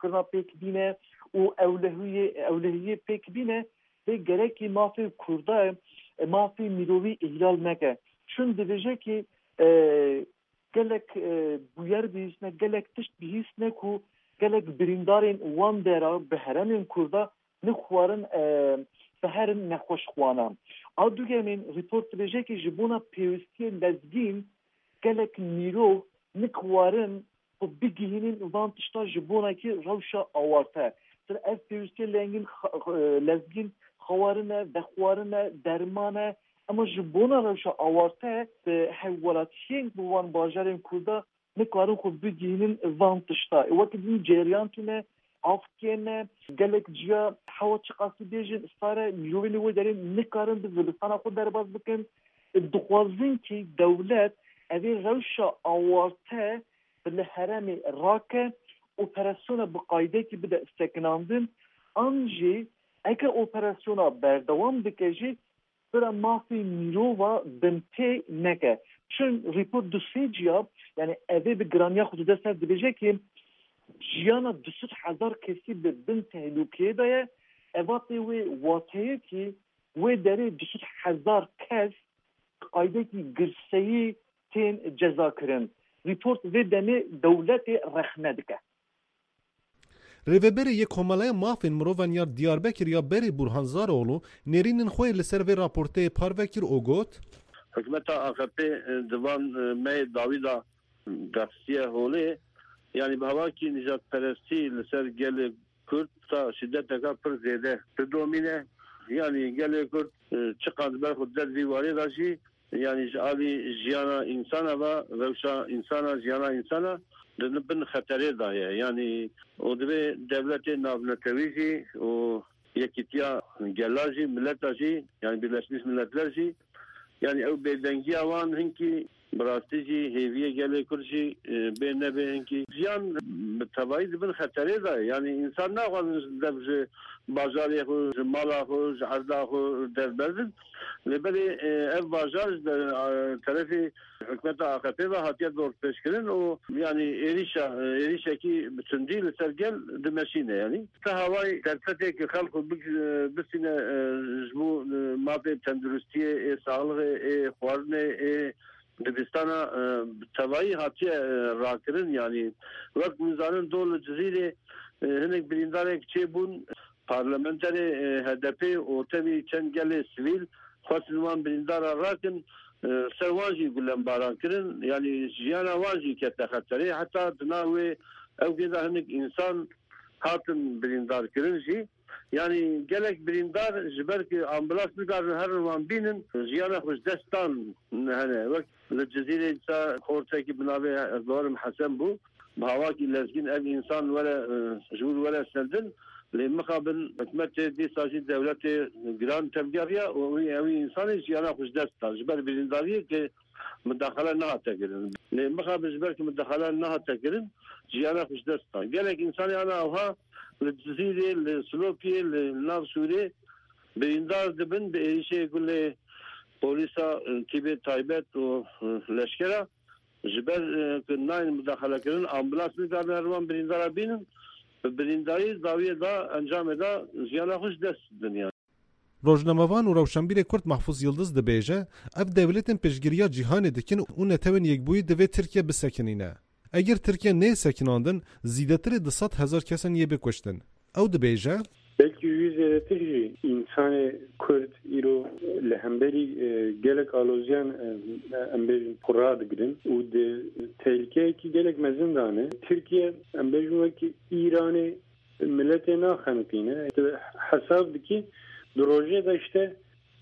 rojkirina pêkbîne û ewlehiyê pêkbîne vê gerekî mafê Kurda mafê mirovî ihlal neke. Çün dibêje ki gelek bûyer bihîsne, gelek tişt bihîsne ku gelek birîndarên wan dera bi heremên Kurda nixwarin seherin nexweşxwanan. A dugemên report dibêje ki ji bona pêwîstiyê lezgîn gelek mirov nikwarin xwe bigihînin van tişta ji bonekî rewşa awarte. Ev pêwîstiyê lezgîn xewarin e, vexwarin e, derman e, ama ji bona rewşa awarte hewwelatiyên bi wan bajarên Kurda nikwarin xwe bigihînin van tişta. Wekî din ceryan tune afkên gelek ciya hewa çiqasî bêjin stare mirovên wê derê nikarin bi zivistana xwe derbas bikin. Dixwazin ki dewlet evê rewşa awarte li heremê rake operasyona bi qaydekî bide sekinandin an jî eger operasyona berdewam dike jî bira mafê mirova bin tê neke. Çün report du sê ciya yani evê bi giraniya xwe dide ser dibêje ki jiyana 200,000 kesî bi bin tehlûkeyê de ye. Evatê wê wateye ki wê derê 200,000 kes qaydekî girseyî tên ceza kirin. Report vê demê dewletê rexne dike. Rêveberê yê Komelaya mafên mirovan ya Diyarbekir ya berê Burhan Zaroğlu nêrînên xwe li ser vê raporteyê parve kir û got Hikûmeta AKP divan me Davîda Dexsiya Holê yani bi hevakî nijadperestî li ser gelê Kurd ta şiddeteka pir zêde didomîne yani gelê Kurd çiqan ber xwe der vî warê da jî yani ji alî jiyana insana ve rewşa insana jiyana insana bin xeterê da ye yani o divê devletê navnetewî jî û yekîtiya gela jî milleta jî yani Birleşmiş Milletler jî yani ew bêdengiya wan hinkî bi rastî jî hêviyê gelê Kurd jî bê nebe hinkî jiyan bi tevahî dibin xeterê da ye yani insan naxwazin dev ji bajarê xwe ji mala xwe ji erda xwe derberdin lêberê ev bajar ji terefê hikûmeta AKP ve hatiye dorpêşkirin û yani êrişekî bi tundî li ser gel dimeşîne yani te hawayê derfetê xelk bisîne ji bo mafê tenduristiyê ê sağlığê ê xwarinê ê dibistana tevahî hatiye rakirin yani wek mizanin dol li Cizîrê hinek birîndarek çêbûn parlamenterê HDP û tevî çend gelê sivîl xwestin wan birîndara rakin ser wan jî gulembaran kirin yani jiyana wan jî kete xeterê heta di nav wê ew da hinek insan hatin birîndar kirin jî yani gelek birîndar ji ber ki ambulans nikarin her wan bînin jiyana xwe ji destan hene wek li Cizîrê dîsa xortekî bi navê Ezbarim Hesen bû bi hawakî lezgîn ev insan were ji wir were sendin lê mixabin hikûmetê dîsa jî dewletê giran tevgeriya û ew insanê jiyana xwe ji dest da ji ber birîndariyê ki midaxele nehate kirin lê mixabin ji ber ki midaxele nehate kirin jiyana xwe ji dest da gelek insanê ana ewha li Cizîrê li Silopiyê li nav Sûrê birîndar dibin bi êrişê gulê polîsa tîbê taybet û leşkera ji ber ku nayên midaxelekirin ambulans nikarin her wan birîndara bînin birîndarî daviyê da encamê da jiyana xwe ji dest didin yani. Rojnamevan û Rewşenbîrê Kurd Mahfûz Yıldız dibêje ev devletên pêşgiriya cîhanê dikin û netewên yekbûyî divê Tirkiye bisekinîne. Eger Tirkiye nê sekinandin zîdetirê 200,000 kesin yê bikuştin. Ew dibêje belki yüz zêdetir jî insanê Kurd îro li hemberî gelek alozyan em bêjin qura digirin û di tehlikeyekî gelek mezin dane. Tirkiye em bêjin wekî İranê milletê naxeniqîne hesab dikî di rojê de işte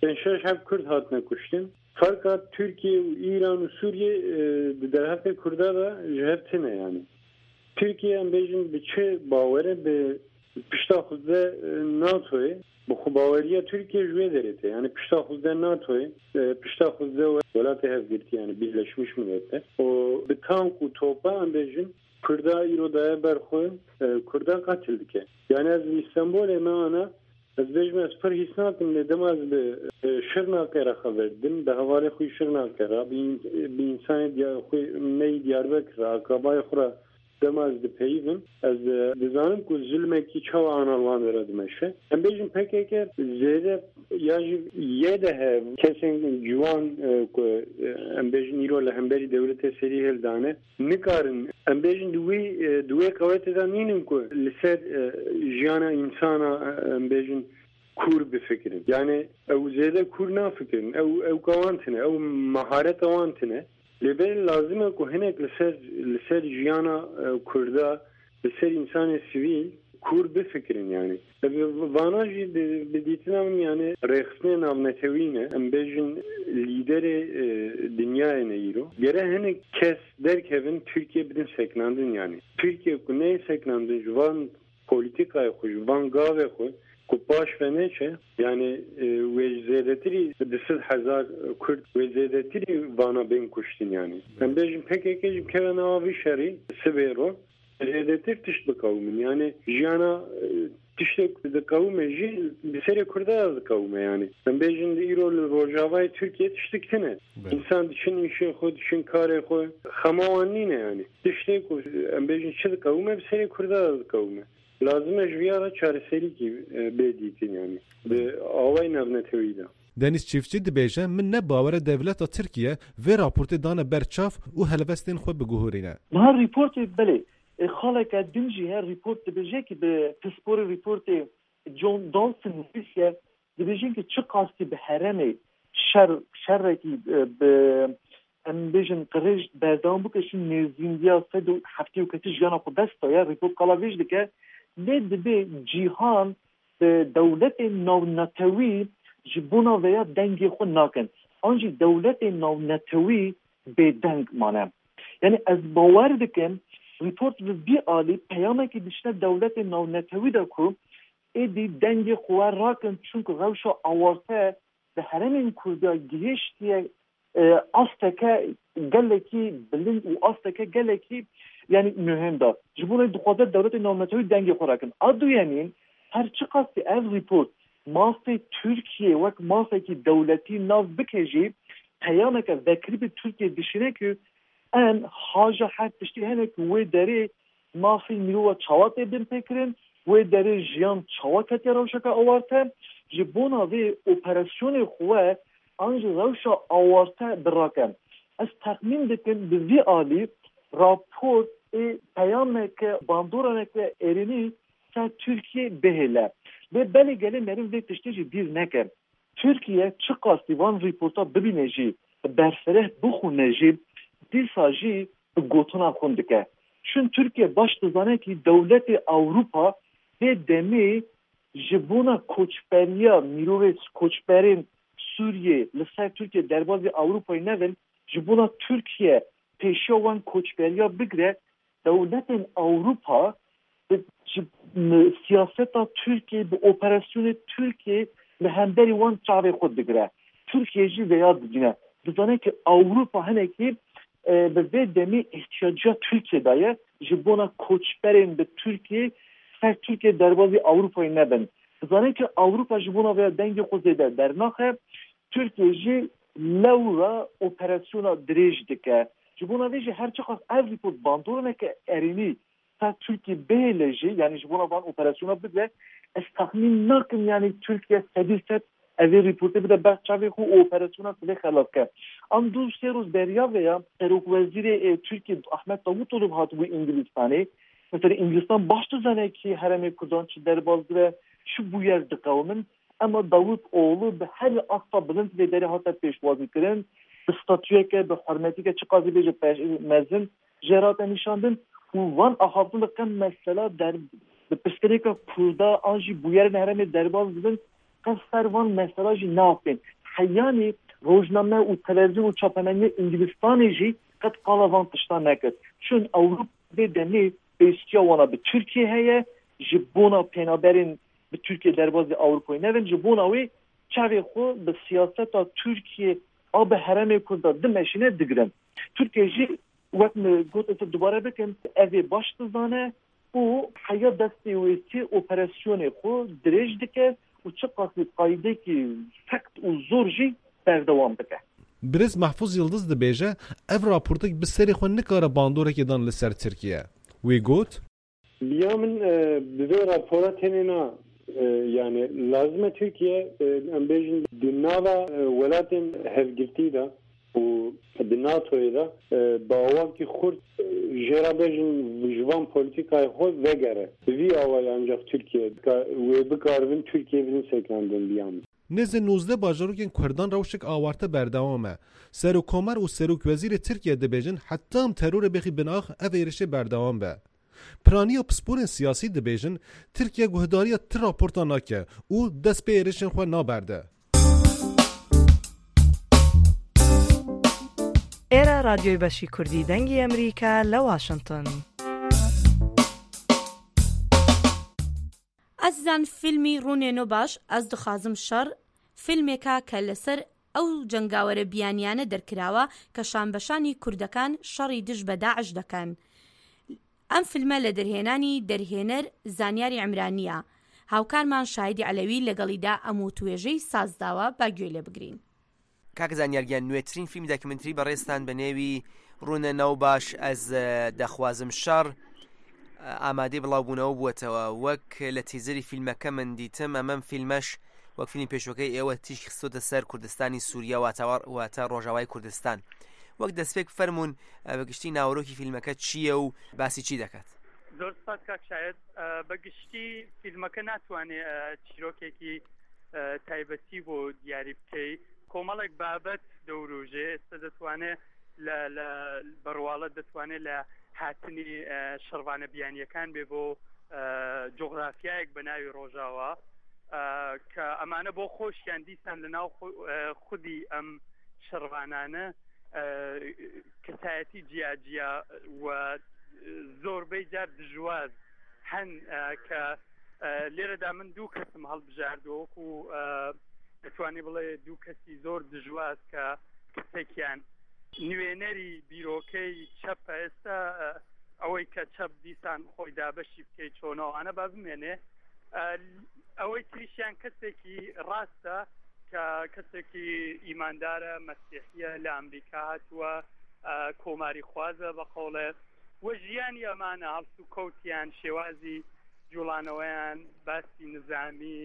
5-6 Kurd hatine kuştin. Fakat Türkiye, İran û Suriye di derhefê Kurda da ji hev tune yani. Türkiye em bêjin bi çi bawere bi pişta xwe NATO'ye bu xwebaweriya Türkiye ji wê derê te yani pişta xwe NATO'ye pişta xwe welatê hevgirtî yani Birleşmiş Milletler o bi tank û topa em bêjin Kurda îro daye berxwe Kurda qatil dike. Yani ez li İstanbulê me ana ez bêjim ez pir hîs nakim lê dem ez bi Şirnakê xeberdim bi hevalê xwe Şirnakê ra bi însanê xwe neyê Diyarbekir akrabayê xwe دماز دپیون از دزانم که ظلمه کی چه آنالوان درد میشه. ام بیشتر پکیک زیاده یا یده کسی جوان که ام بیشتر نیرو لهمبری دولت سری هل دانه نکارن. ام بیشتر دوی قوت دانیم که لسر جیان انسان ام بیشتر کور بفکرن. یعنی او زیاده کور نفکرن. او قوانتنه او مهارت قوانتنه. لبر لازمه که هنگ لسر جیانا کرده لسر انسان سیویل کور بفکرین یعنی واناجی بدیتنام یعنی رخصنه نامنتوینه ام بیشن لیدر دنیای نیرو گره هنگ کس درک هفن ترکیه بدن سکناندن یعنی ترکیه کنه سکناندن جوان پولیتیکای خوش جوان گاوه خوش کپاش فنیچه یعنی وزیدتری 200,000 کرد وزیدتری وانا بین کشتین یعنی من بیشتر پکیکیم که ناوی شری سبیرو وزیدتر تشت بکومن یعنی جانا تشت بکومه جی بسری کرده بکومه یعنی من بیشتر ایرول روجاوای ترکیه تشت کنه انسان دشن ایشه خود دشن کار خود خماوانینه یعنی تشت من بیشتر چه بکومه بسری کرده بکومه لازمه جویارا چارەسەری کی بدیتین یعنی به آوای نەڤنەتەوەیدا. دنیس چیفچی دبیجه من نه باور دولت ترکیه و راپورت دانه برچاف و هلوستین خود بگوهرینه. نه ریپورت بله خالق دنجی هر ریپورت دبیجه که به پسپور ریپورت جون دالسن نویسه دبیجه که چه قاستی به حرمه شر کی به امبیشن قرش بردام بکشین نزدیکیا 170 کتی جانا خود دست یا ریپورت کلاویج دکه لید به جهان دولت نونتوی جبونا ویا دنگی خود ناکن آنجی دولت نونتوی به دنگ مانم یعنی از باور دکم ریپورت بی عالی پیامه که دشته دولت نونتوی دکو ایدی دنگی خواه راکن چونکه روشا آوارته به حرم این کردیا گهشتیه آستکه گلکی بلند و آستکه گلکی یعنی مهم دا جبونه دخواه دولت نامنتوی دنگی خورا کن ادو یعنی هر چه قصدی از ریپورت مافی ترکیه وک مافی که دولتی ناو بکجی پیامه که وکری به ترکیه دشینه که ان حاجه حد بشتی هنه که وی داره مافی میرو چاوات بین پکرن وی داره جیان چاوات روشا که آورته جبونه وی اپراسیون خواه آنجا روشا آورته براکن از تخمین دکن به وی آلی راپورت پیامه که باندورانه که ارینی تا ترکیه بهله و بلی گله مریم دیگه تشتیجی دیر نکن ترکیه چه قاستی وان ریپورتا ببینه جی برفره بخونه جی دیسا جی گوتونا خونده که چون ترکیه باش دزانه که دولت اوروپا به دمی جبونا کوچپریا میروه کوچپرین سوریه لسر ترکیه درباز اوروپای نوین جبونا ترکیه پیشوان کوچپریا بگره دولت اوروپا به سیاست ترکیه به اپراسیون ترکیه به همدری وان چاوه خود بگره ترکیه جی ویاد بگیره بزانه که اوروپا هنه که به دمی احتیاجات ترکیه دایه جبونا کوچپرین به ترکیه سر ترکیه دربازی اوروپای نبن بزانه که اوروپا جبونا ویاد دنگی خود زیده در ناخه ترکیه جی لورا اپراسیون دریج دکه جبونا ویجی هر چه خواست از ریپورت باندورنه که ارینی تا ترکیه بهلجی یعنی جبونا وان اپراسیون بده از تخمین نکن یعنی ترکیه سدیست اوی ریپورت بده بخشاوی خو اپراسیون سلی خلاف که ام دو سه روز بریا ویا اروق وزیر ترکیه احمد داوطلو هاتبو انگلیستانی مثلا انگلیستان başta zane ki heremi kurdonçu derbazdıra şu bu yerde kavmin ama Davut oğlu be her asla bilint ve deri hatta peşvazi kirin statüye ke be hürmeti ke çıkazı bece mezin jerata nişandın u van ahavlıkın mesela der be psikolojik kurda anji bu yerin heremi derbazdıın kasar van mesela ji ne yapın hayani rojname u televizyon u çapanani İngilistan'ı kat kalavan tıştan nekit çün Avrupa demi استیا وانا به ترکیه هیه جبونا پینابرین به ترکیه درباز اروپایی نوین جبونا وی چاوی خو به سیاست ترکیه آب حرم کرده دمشینه دگرن ترکیه جی وقت گوت ایسا دوباره بکن اوی باش دزانه او حیا دستی ویسی اپراسیون خو دریج دکه و چه قاسم قایده که فقط و زور جی بردوام بکه برز محفوظ یلدز دبیجه اف راپورتک بسری خو نکاره باندوره که دان لسر ترکیه وی گوت بیا من به راپورات هنینا yani lazım Türkiye ambejin dinava velatin hevgirti da bu NATO'ya da bağvaki kurt jerabejin vijvan politikayı hoş vegere vi avay ancak Türkiye ve bu karvin Türkiye'nin seklandığını biyam. Neze 19 bajarokên Kurdan rewşek awarte berdewam e. Serokkomer û Serokwezîrê Tirkiye dibêjin heta em terorê bêxî binax ev êrişê berdewam be. Piraniya pisporên siyasî dibêjin Tirkiye guhdariya ti raporta nake û dest pê êrişên xwe naberde. Era Radyoy Beşî Kurdî dengê Emerîka li Washington. ئەزان فیلمی ڕوونێنۆ باش ئەس دخوازم شەڕ فیلمێکە کە لەسەر ئەو جەنگاوەرە بیانیانە دەرکراوە کە شانبەشانی کوردەکان شەڕی دژ بە داعش دەکەن. ئەم فیلمە لە دەرهێنانی دەرهێنەر زانیاری عیمرانیە. هاوکارمان شاهیدی عەلەوی لەگەڵیدا ئەم و توێژەی سازداوە با گوێ لێ بگرین. کاک زانیارگیان نوێترین فیلم داکیمنتری بەڕێستان بە نێوی ڕوونێنەو باش ئەز دەخوازم شەڕ ئامادەی بڵاوبوونەوە بووەتەوە وەک لە تیزری فیلمەکە من دیتم ئەمەم فیلمەش وەک فیلمی پێشوەکەی ئێوە تیش خستۆتە سەر کوردستانی سووریا واتە ڕۆژاوای کوردستان وەک دەستپێک فەرمونون بەگشتی ناوەڕۆکی فیلمەکە چییە و باسی چی دەکات؟ زۆر سپاس کاک شاید بەگشتی فیلمەکە ناتوانێت چیرۆکێکی تایبەتی بۆ دیاری بکەی کۆمەڵێک بابەت دەوروژێ ئێستا دەتوانێت لە بەڕواڵەت دەتوانێت لە هاتنی شەڕوانە بیانیەکان بێ بۆ جۆغرافیایەک بە ناوی ڕۆژاوە کە ئەمانە بۆ خۆشیان دیسان لە ناو خودی ئەم شەڕوانانە کەسایەتی جیاجیا و زۆربەی جار دژواز هەن کە لێرەدا من دوو کەسم هەڵبژاردۆک و دەتوانێت بڵێ دوو کەسی زۆر دژواز کە کەسێکیان نوێنەری بیرۆکەی چەپە ئێستا ئەوەی کە چەپ دیسان خۆی دابەشی بکەیت چۆنەوەوانە با بمێنێ ئەوەی تریشیان کەسێکی ڕاستە کە کەسێکی ئیماندارە مەسیحیە لە ئەمریکا هاتووە کۆماری خوازە بە قەوڵێ وە ژیانی ئەمانە هەڵس و کەوتیان شێوازی جوڵانەوەیان باسی نظامی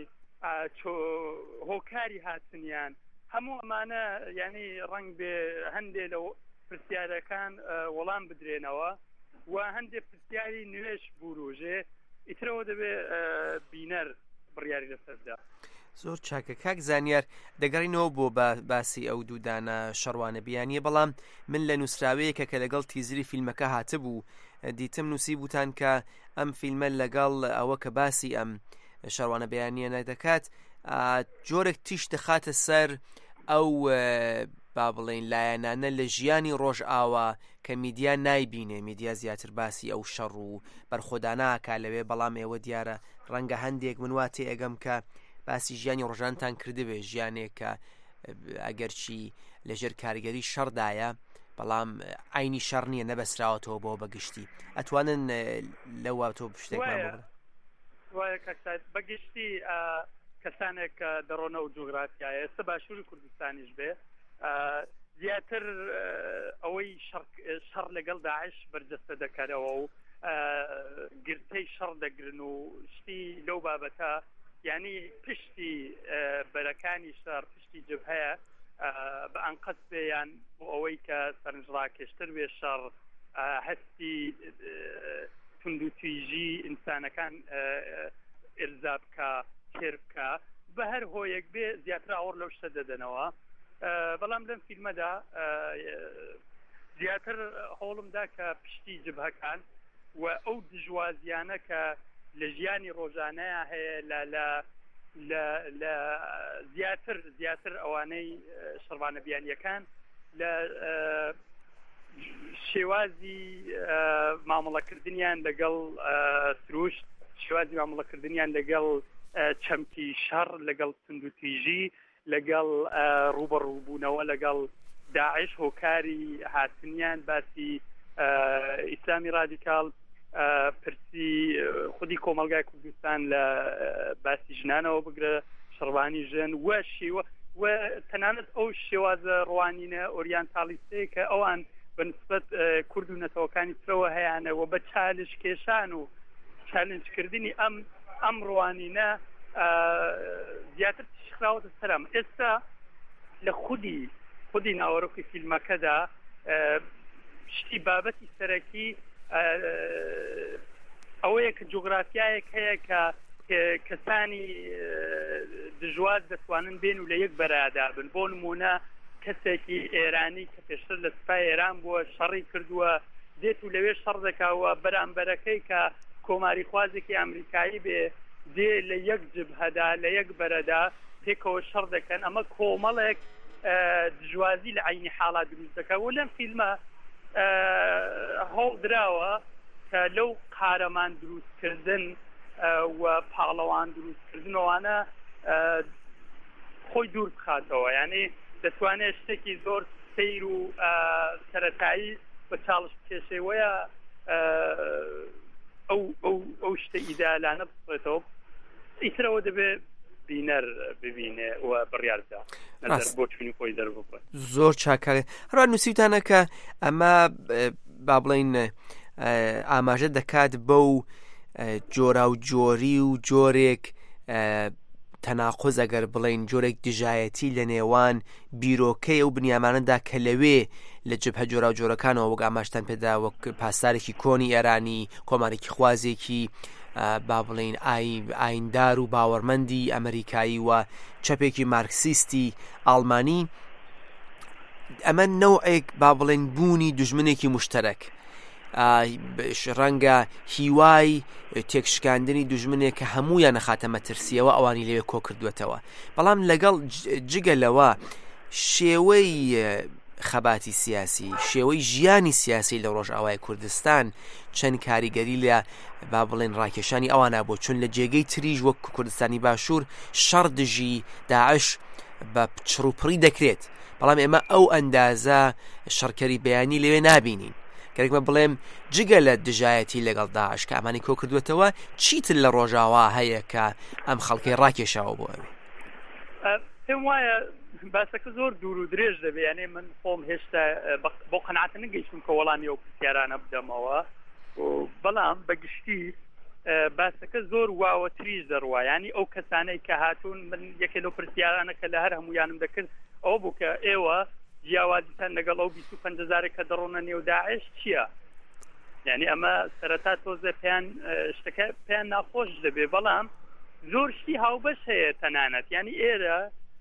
هۆکاری هاتنیان هەموو ئەمانە یعنی ڕنگ بێ هەندێک لە پرسیارەکان وەڵام بدرێنەوە و هەندێک پرسیاری نوێش بوروژێ ئیترەوە دەبێ بینەر بڕیاری لەسەردا. زۆر چاکە کاک زانیار دەگەڕینەوە بۆ باسی ئەو دوودانە شەڕوانە بیانیە بەڵام من لە نووسراوەیەکە کە لەگەڵ تیزری فیلمەکە هاتبوو دیتم نووسی بوتان کە ئەم فیلمە لەگەڵ ئەوە کە باسی ئەم شەڕوانە بیانیە نەدەکات جۆرێک تیش دەخاتە سەر ئەو با بڵێن لایەنانە لە ژیانی ڕۆژ ئاوا کە میدیا نایبینێ میدیا زیاتر باسی ئەو شەڕ و بەرخۆداناکا لەوێ بەڵام ئێوە دیارە ڕەنگە هەندێک من وا تێئەگەم کە باسی ژیانی ڕۆژانتان کردبێ ژیانێک کە ئەگەرچی لەژێر کاریگەری شەڕدایە بەڵام ئاینی شەڕ نییە نەبەسراوەتەوە بۆ بەگشتی ئەتوانن لەوە تۆ شتێکمان بڵێن وایە کەسات بەگشتی کەسانێک کە دەڕۆنە و جوگرافیایە ئێستا باشووری کوردستانیش بێ زیاتر ئەوەی شەڕ لەگەڵ داعش بەرجەستە دەکەرەوە و گرتەی شەڕ دەگرن و شتی لەو بابەتە یعنی پشتی بەرەکانی شەڕ پشتی جبهەیە بە ئەنقەس بێیان بۆ ئەوەی کە سەرنجڕاکێشتر بێ شەڕ هەستی توندوتیژی ئینسانەکان ئێرزا بکە تێر بکە بە هەر هۆیەک بێ زیاتر ئاوەڕ لەو شتە دەدەنەوە بەڵام لەم فیلمەدا زیاتر هەوڵمدا کە پشتی جبهەکان و ئەو دژوازیانە کە لە ژیانی ڕۆژانەیە هەیە لە زیاتر ئەوانەی شەڕوانە بیانیەکان لە شێوازی مامەڵەکردنیان لەگەڵ سروشت شێوازی مامەڵەکردنیان لەگەڵ چەمکی شەڕ لەگەڵ توندوتیژی لەگەڵ ڕوبەڕووبوونەوە لەگەڵ داعش هۆکاری هاتنیان باسی ئیسلامی رادیکال پرسی خودی کۆمەلگای کوردستان لە باسی ژنانەوە بگرە شەڕوانی ژن و تەنانەت ئەو شێوازە ڕوانینە ئۆریانتالیستەیە کە ئەوان بەنسبەت کورد و نەتەوەکانی ترەوە هەیەانەوە بە چالش کێشان و چالنجکردنی ئەم ڕوانینە زیاتر تشخراوەتە سەرم. ئێستا لە خودی ناوەڕۆکی فیلمەکەدا شتی بابەتی سەرەکی ئەوەیە کە جوغرافیایەک هەیە کە کەسانی دژوار دەتوانن بێن و لە یەک بەرادا بن. بۆ نمونە کەسێکی ئێرانی کە پێشتر لە سوپای ئێران بووە شەڕی کردووە دێت و لەوێ شەڕ دەکاوە بەرامبەرەکەی کە کۆماری خوازێکی ئەمریکایی بێ دێ لە یەک جبهەدا لە یەک بەرەدا پێکەوە شەڕ دەکەن. ئەمە کۆمەڵێک دژوازی لە عینی حاڵا دروست دەکات و لەم فیلمە هەوڵ دراوە کە لەو قارەمان دروستکردن و پاڵەوان دروستکردنەوەوانە خۆی دوور بخاتەوە. یعنی دەتوانێت شتێکی زۆر سیر و سەرەتایی بە چاڵش کێشەوەیە ئەو شتە ئیدالانە بسڵێتەوە. ئیترەوە دەبێت بینەر ببینێ و بڕیار بدا بۆ چوونی خۆی دەربکات. زۆر چاکارێ هەروە نووسیتانە کە ئەمە با بڵێن ئاماژە دەکات بەو جۆرا و جۆری و جۆرێک تەناقۆز ئەگەر بڵێن جۆرێک دژایەتی لە نێوان بیرۆکەی ئەو بنیامانەدا کە لەوێ لە جبهە جۆرا و جۆرەکانەوە وەک ئاماژتان پێدا وەک پاسارێکی کۆنی ئێرانی کۆمارێکی خوازێکی با بڵێن ئایندار و باوەڕمەندی ئەمریکایی و چەپێکی مارکسیستی ئاڵمانی. ئەمە نەوعێک با بڵێن بوونی دژمنێکی مشتەرەک ڕەنگە هیوای تێکشکاندنی دوژمنێک کە هەموویان نەخاتە مەترسیەوە ئەوانی لەوێ کۆ کردوێتەوە. بەڵام لەگەڵ جگە لەوە شێوەی خەباتی سیاسی شێوەی ژیانی سیاسی لە ڕۆژئاوای کوردستان چەند کاریگەری لە با بڵێن ڕاکێشانی ئەوانە بۆ چون لە جێگەی تریژ وەک کوردستانی باشوور شەڕ دژی داعش بە چڕوپڕی دەکرێت. بەڵام ئێمە ئەو ئەندازە شەڕکەری بەیانی لەوێ نابینین. کەرێکمە بڵێم جگە لە دژایەتی لەگەڵ داعش کە ئەمانی کۆ کردوێتەوە چیتر لە ڕۆژاوا هەیە کە ئەم خەڵکی ڕاکێشاوە بۆ ئەوێ؟ پێم وایە باسەکە زۆر دوور و درێژ دەبێ. یعنی من خۆم هێشتا بۆ قەناعەت نەگەیشتم کە وەڵامی ئەو پرسیارانە بدەمەوە، بەڵام بەگشتی باسەکە زۆر واوەتریش دەڕوا. ینی ئەو کەسانەی کە هاتوون من یەکێ لەو پرسیارانە کە لە هەر هەمویانم دەکرد ئەوە بوو کە ئێوە جیاوازیتان لەگەڵ ئەو 25,000 کە دەڕۆنە نێو داعش چییە؟ یعنی ئەمە سەرەتا تۆزە شتەکە پێیان ناخۆش دەبێ. بەڵام زۆر شتی هاوبەش هەیە تەنانەت. ینی ئێرە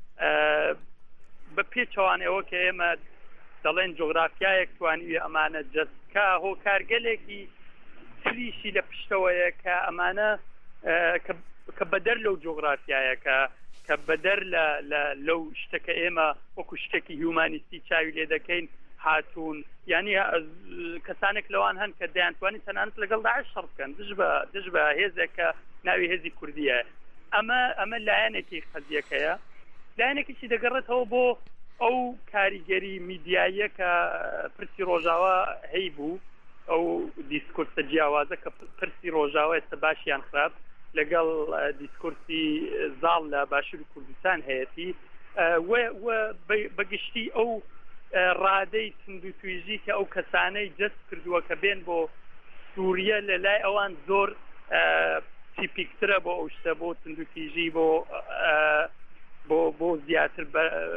بە پێچەوانەوە کە ئێمە دەڵێن جۆگرافیایەک توانیوی ئەمانە جەستکە هۆکارگەلێکی تریشی لە پشتەوەیە کە ئەمانە کە بەدەر لەو جۆگرافیایەکە کە بەدەر لەو شتەکە ئێمە وەکو شتێکی هیومانیستی چاوی لێ دەکەین هاتوون. یعنی کەسانێک لەوان هەن کە دەیانتوانی تەنانەت لەگەڵ داعش شەڕ بکەن دژ بە هێزێک کە ناوی هێزی کوردیە. ئەمە لایەنێکی قەزیەکەیە. لایەنێکیشی دەگەڕێتەوە بۆ ئەو کاریگەری میدیاییە کە پرسی ڕۆژاوا هەی بوو، ئەو دیسکورسە جیاوازە کە پرسی ڕۆژاوا ئێستا باشیان خراپ لەگەڵ دیسکورسی زاڵ لە باشووری کوردستان هەیەتی بەگشتی ئەو ڕادەی تند و تویژی کە ئەو کەسانەی جەست کردووە کە بێن بۆ سووریە لە لای ئەوان زۆر تیپیکترە بۆ ئەو شتە بۆ تند و تویژی بۆ زیاتر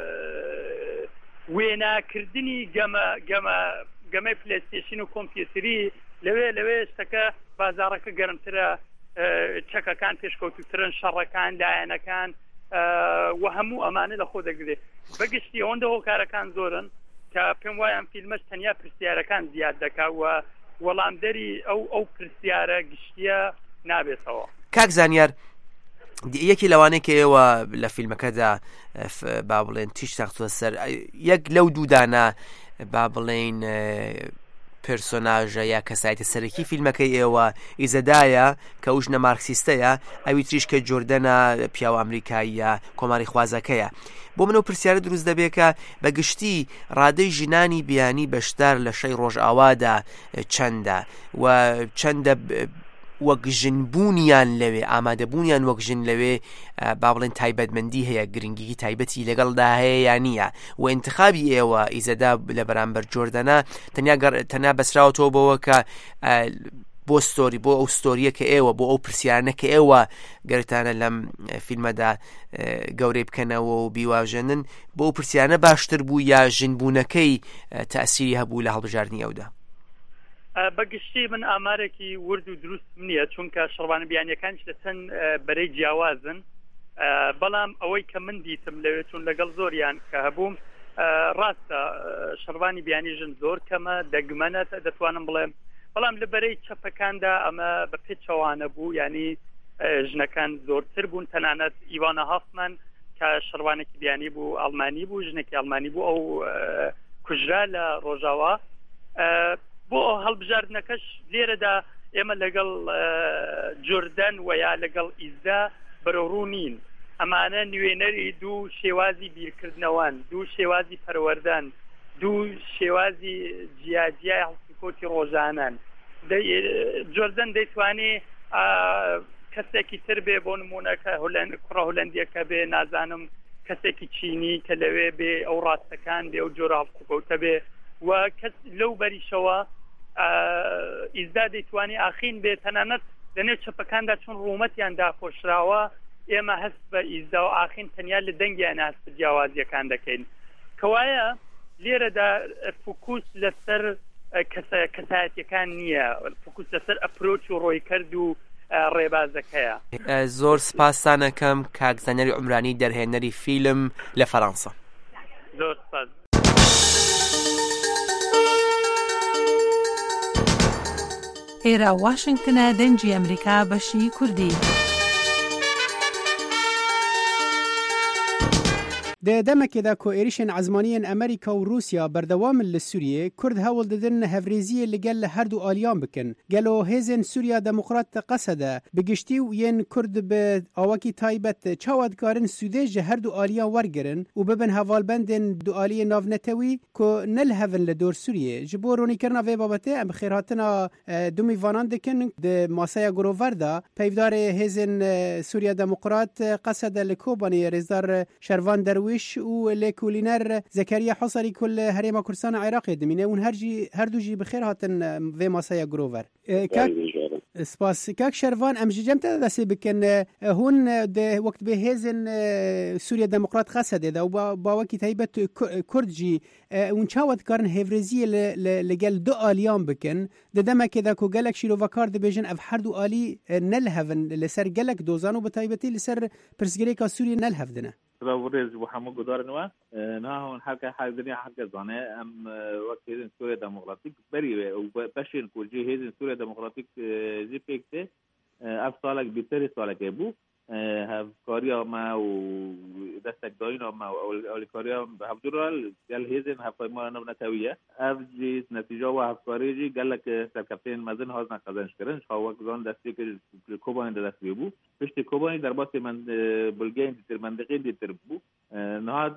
وێناکردنی گەمەی پلەیستێشن و کۆمپیوتری لەوێ شتەکە بازاڕەکە گەرمترە، چەکەکان پێشکەوتوترن، شەڕەکان لایەنەکان و هەموو ئەمانە لە خۆ دەگرێت. بەگشتی ئەوەندە هۆکارەکان زۆرن کە پێم وایە ئەم فیلمەش تەنیا پرسیارەکان زیاد دەکات و وەڵامدەری ئەو پرسیارە گشتیە نابێتەوە. کاک زانیار یەکی لەوانەیە کە ئێوە لە فیلمەکەدا با بڵێن تیش تاختوە سەر یەک لەو دوودانە با بڵێن پرسۆناژە یا کەسایەتە سەرەکی فیلمەکەی ئێوە ئیزەدایە کە ئەو ژنە مارکسیستەیە، ئەوی تریش کە جۆردەنە پیاوە ئەمریکاییە کۆماری خوازەکەیە. بۆ منەوە پرسیارە دروست دەبێت کە بەگشتی ڕادەی ژنانی بیانی بەشدار لە شەی ڕۆژئاوادا چەندە و چەندە وەک ژنبوونیان لەوێ ئامادەبوونیان وەک ژن لەوێ با بڵێن تایبەتمەندی هەیە گرنگی تایبەتی لەگەڵدا هەیە یان نییە و انتخابی ئێوە ئیزەدا لە بەرامبەر جۆردەنا تەنیا بەسراوەتەوە بەوە کە بۆ ستۆری بۆ ئەو ستۆریە کە ئێوە بۆ ئەو پرسیارانە کە ئێوە گەرتانە لەم فیلمەدا گەورەی بکەنەوە و بیواژێنن بۆ ئەو پرسیارانە باشتر بوو یا ژنبوونەکەی تەئسیری هەبوو لە هەڵبژاردننی ئەودا بەگشتی من ئامارێکی ورد و دروست نییە چونکە شەڕوانە بیانیەکانش لە چەند بەرەی جیاوازن بەڵام ئەوەی کە من دیتم لەوێ چون لەگەڵ زۆریان کە هەبووم ڕاستە شەڕوانی بیانی ژن زۆر کەمە دەگمەنە دەتوانم بڵێم بەڵام لە بەرەی چەپەکاندا ئەمە بە پێچەوانە بوو ینی ژنەکان زۆرتر بوون تەنانەت ئیوانە هافمان کە شەڕوانێکی بیانی بوو ئەڵمانی بوو ژنێکی ئەڵمانی بوو ئەو کوژرا لە ڕۆژاوا بۆ هەڵبژاردنەکەش لێرەدا ئێمە لەگەڵ جوردەن و یا لەگەڵ ئیزدا بەرەڕوو نین ئەمانە نوێنەری دوو شێوازی بیرکردنەوەن دوو شێوازی پەروەردان دوو شێوازی جیاجیای هەڵسوکۆتی ڕۆژانان جوردەن دەیتوانێ کەسێکی تر بێ بۆ نمونونەکە کوڕە هۆلەندیەکە بێ نازانم کەسێکی چینی کە لەوێ بێ ئەو ڕاستەکان بێ ئەو جۆرە هەڵسوکەوتە بێ و کەس لەو بەریشەوە ئیزدا دەیتوانی ئاخین بێ تەنانەت لەنێو چەپەکاندا چون ڕوومەتیان داخۆشراوە ئێمە هەست بە ئیزدا و ئاخین تەنیا لە دەنگیان هەست بە جیاوازیەکان دەکەین کەوایە لێرەدا فوکوس لەسەر کەسایەتیەکان نییە فوکوس لەسەر ئەپرۆچ و ڕۆیکرد و ڕێبازەکەیە زۆر سپاسانەکەم کاک زانیاری عومرانی دەرهێنەری فیلم لە فەڕەنسا زۆر سپاس ئێرە واشنگتنە دەنجی ئەمریکا بەشی کوردی د دمکێدا کو ێریشên عزمانiyên Amerîka û Rûsya berdewam li Sûriyê Kurd hewl didin hevrêziyê li gel her du aliyan bikin. Gelo hêzên Sûriya Demokrat de qesede bi giştî û yên Kurd bi awakî taybet çawa dikarin Sûdê ji her du aliyan wergirin û bibin hevalbendên du aliyê navnetewî ku nelhevin li dor Sûriyê. Ji bo ronîkirina vê babetê em bi xêrhatina du mîvanan dikin di masaya Grover da peyvdarê hêzên Sûriya Demokrat qesede li Kobaniyê rêzdar Şervan Derwîş و لکولینر زکریا حصری کل هریم کردستان عراق دمینه اون هر دو جی بخیر هاتن و ماسای گروور سپاس کاک شروان ام جم تا دستی بکن هون ده وقت به هزن سوریا دموکرات قصده ده و با وقتی تایبت کرد جی اون چاوت کارن هفرزی لگل دو آلیان بکن ده دمک ده کو گلک شیرو وکار ده بیجن اف هر دو آلی نلهفن لسر گلک دوزانو بتایبتی لسر پرسگری کا سوری نلهفدنه ورز وحمو قدارنوا نهون حركة حاضرين حركة زانة أم وقت هذين سوريا ديمقراطيك بري وبشين كوجي هذين سوريا ديمقراطيك جي بيكتة أفصالك بيتري صالك أبو هفكاريا ما ودستك داينا ما أو الكاريا بحضورال قال هذين هفايما نبنا توية أفجي نتيجة وهفكاري جي قال لك سركبتين مازن هازنا قزنش كرنش هوا قزان دستيك الكوباني دست بيبو بشتي كوباني دربات من بلغين ديتر منطقين ديتر بو نهاد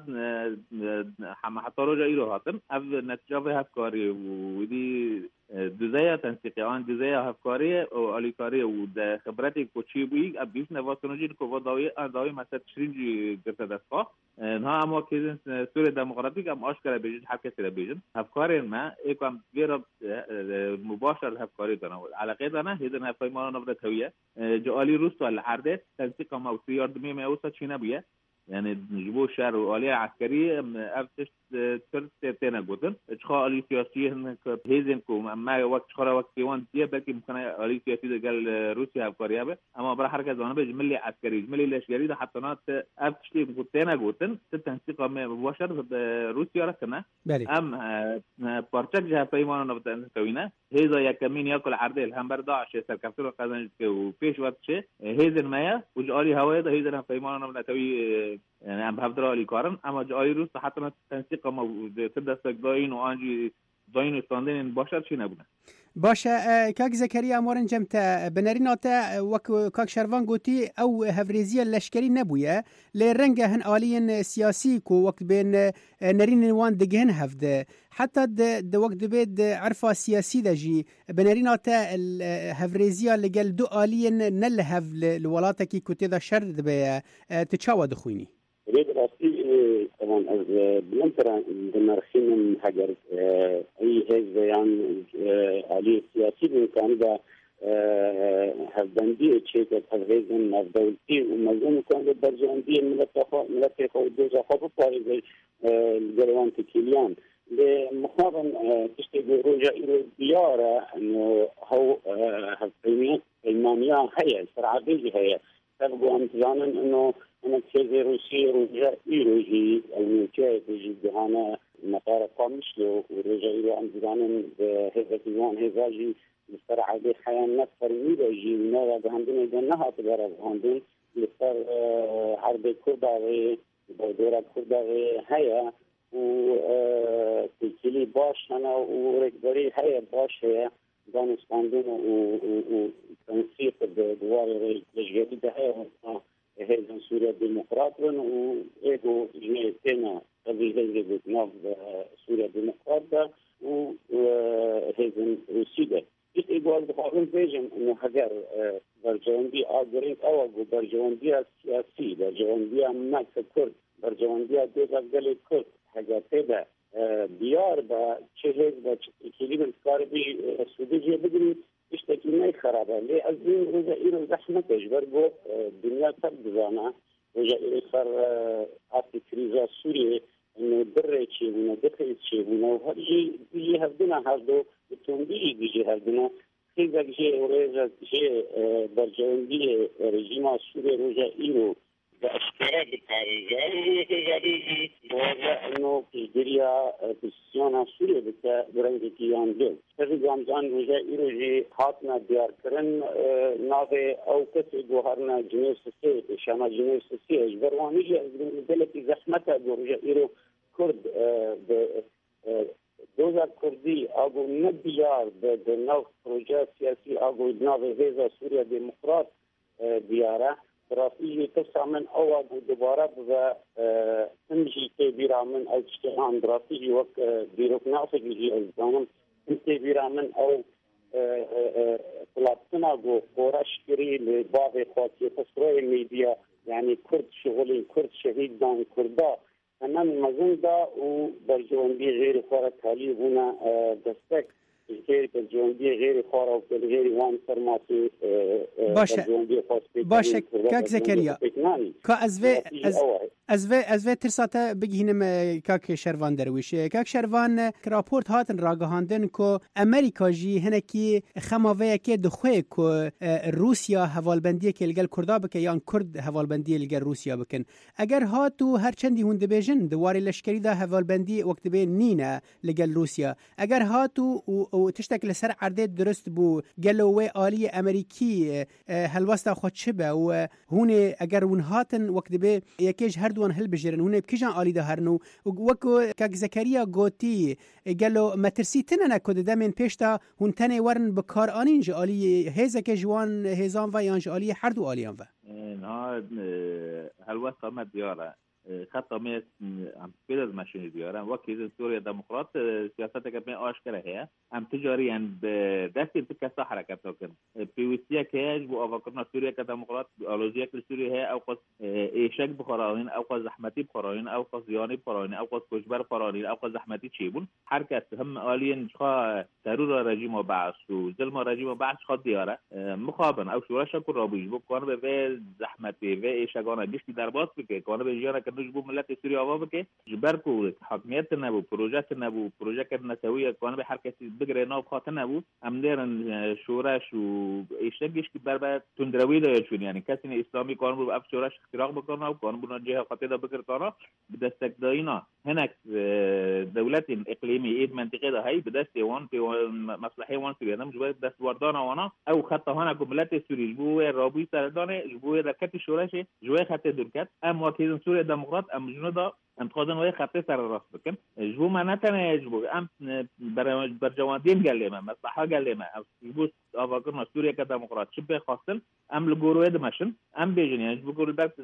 حتى رجع إلى هاتم أف نتيجة هفكاري ودي دوزايا تنسيقيان دوزايا هفكاري أو أليكاري وده خبرتي كوتشي بوي أبيش نفاسونجين كوفا داوي مثلا تشرينجي قرطة دسقا نها أما كيزن سوريا ديمقراطيك أم أشكال بيجن حركة سيرا بيجن هفكاري ما إيكو أم غير مباشر هفكاري دانا على قيدنا هيدن هفايمانا نبرة هوية جو ألي روس والعرضة تنسيق أما وسيار دمي ما يوصل شينا بيه يعني نجيبوا شهر وآلية عسكرية أفتش ترتنا جودن إشخاء آلية سياسية هيزن كوم أما وقت شخرا وقت كيوان ديه بلكي ممكن آلية سياسية قال روسيا هفكارية به أما برا حركة زمان بجملي عسكري جملي لشكري ده حتى نات أفتش لي ترتنا جودن تنسيق مباشر روسيا ركنا أم بارتك جها فيمان نبتة توينا هذا يكمين يأكل عرضه الهمبر ده عشان سركفتور قزن وفيش وقت شيء هيزن مايا وجالي هواي ده هيزن فيمان نبتة توي يعني أنا بحضر على كارن أما جاي روس حتى ما تنسيق ما تبدأ سجاين وأنجي زين استاندين باشر شيء نبنا باشا كاك زكريا امورن جمتا بنرينا تا وك كاك شروان قوتي او هفريزيا اللشكري نبويا لرنجا هن آليا سياسي كو وقت بين نرين وان دقهن هفد حتى د وقت بيد عرفة سياسي دجي بنرينا تا الهفريزيا اللي قال دو آليا نلهف لولاتكي كو تيدا شرد بيا تتشاوى دخويني ريد راسي طبعا از بلنترا دمرخين من حجر اي حزب يعني علي سياسي من كان هفدندية تشيكت هفغيزن هفدولتي ومزون كان برجواندية ملتي خودوزا خطوطة زي الجروان تكيليان لمخابن تشتغل رجع إلى ديارة انه هو هفقيمانيا هي السرعة هي تبقوا امتزانا انه أنا كذا روسيا رجع إيروجي الموجود يجي بهانا مطار قامشلو ورجع إلى أمزان بهذا كيوان هذا جي مستر عادي حيان نفر ميراجي ونرى بهندون جنها تجارة بهندون مستر عربي كرداوي بدورة كرداوي هيا وتكلي باش أنا وركبري هيا باش هيا دانستاندون وتنسيق بدوار الجديدة هيا هذا سوريا ديمقراطيا وإيجو جماعتنا قبيلة بتناف سوريا ديمقراطيا وهذا روسيا. إيجو البخارين بيجن إنه هجر برجواندي أجرين أو برجواندي سياسي برجواندي مكة كرد برجواندي دوزة قلة كرد حاجة كذا ديار بشهد بشكل الكاربي سودية بدري اشتكي ما خرابه ليه أزين رجع إلى زحمة تجبر جو الدنيا تبدأنا رجع إلى صار عطي كريزة سوريا إنه درة شيء وإنه دخل شيء وإنه هذي بيجي هذدنا هذدو بتوندي بيجي هذدنا كذا شيء ورجع شيء برجواندي رجيم سوريا رجع إلى بأشكال بالتاريخ وكذلك بوضع إنه كجريا بسيانا سوريا برنج كيان دل. هذا جامزان رجع إيروجي حاتنا ديار كرن ناوي أو كسر جوهرنا جنوس سي شما جنوس سي إجبرواني جا دلتي زحمته برجع إيرو كرد دوزا كردي أبو نبيار بناو بروجة سياسي أبو ناوي هذا سوريا ديمقراط دياره راسي تسعى من أول دوباره و تمشي كبيرة من أو تشتغل راسي وقت بيروكنا في جي الزمن كبيرة من أو طلعتنا جو قرش كري لبعض خاطئ تصريح الميديا يعني كرد شغلين كرد شهيد دان كردا أنا مزندا وبرجواندي غير خارج حالي هنا دستك غير برجواندي غير خارج غير وان فرماسي باشه كاك زكريا كأزوي ترساتا بجينم كاك شروان درويش كاك شروان راپورت هاتن راگهاندن كو امريكا جي هنكي خماوية كي دخوه كو روسيا هوالبندية كي لگل كردا بك يان كرد هوالبندية لگل روسيا بكن اگر هاتو هر چندي هون دبيجن دواري لشكري دا هوالبندية وقت بين نينا لگل روسيا اگر هاتو وتشتك لسر عردت درست بو گلوه آلي امريكي هلوستا خود شبه وهون اگر ون هاتن وقت بي يكيج هردوان هل بجرن هون بكيجان آلي ده هرنو وكو كاك زكريا قوتي قالو ما ترسي تننا كود دامين بيشتا هون تاني ورن بكار آنين جي آلي هيزا كجوان هيزان و يانج آلي هردو آليان و هلوستا ما ديارة خطا ميت عم تفيد ماشين ديارة وكيز سوريا ديمقراط سياستك بين آشكرة هي عم تجاري عن بداستي تك صحراء كتوكن بيوسيا كياج بو أفكرنا سوريا كديمقراط بيولوجيا كسوريا هي أو قص إيشاك بخراين أو قص زحمتي بخراين أو قص زياني بخراين أو قص كشبر بخراين أو قص زحمتي تشيبون حركة هم آلين خا ترور رجيم بعث وظلم رجيم بعث خد ديارة مخابن أو شورش كل رابيج بو كانوا بفعل زحمتي في إيشاكنا بيشتي درباط بك كانوا بيجينا كنجبو ملت سوريا وابك جبركو حكميت نبو بروجات نبو بروجات نسوية كانوا بحركة بقرة ناب خاطنا بو أمديرن شورش وإيشاكش كبر تندروي ده شون يعني كسين إسلامي كانوا بأف شورش اختراق بكرنا وكانوا بنجيها خاطئة بكرة ترى بدستك داينا هناك دولة إقليمية إيد منطقة ده هاي بدست وان في مصلحة وان سوريا نم جواب دست وردانا وانا أو خطة هنا كملت سوريا جبوه رابي سردانه جبوه ركت شورش جواه خط دركت أم وكيزن سوريا دموکرات ام جنودا ام خودن وی خطی سر راست بکن جو ما نتنه جو ام برجواندین گلیم مصلحه گلیم جو آواکر سوریه که دموکرات چه بخواستن ام لگوروی دمشن ام بیجن یعنی جو کل بس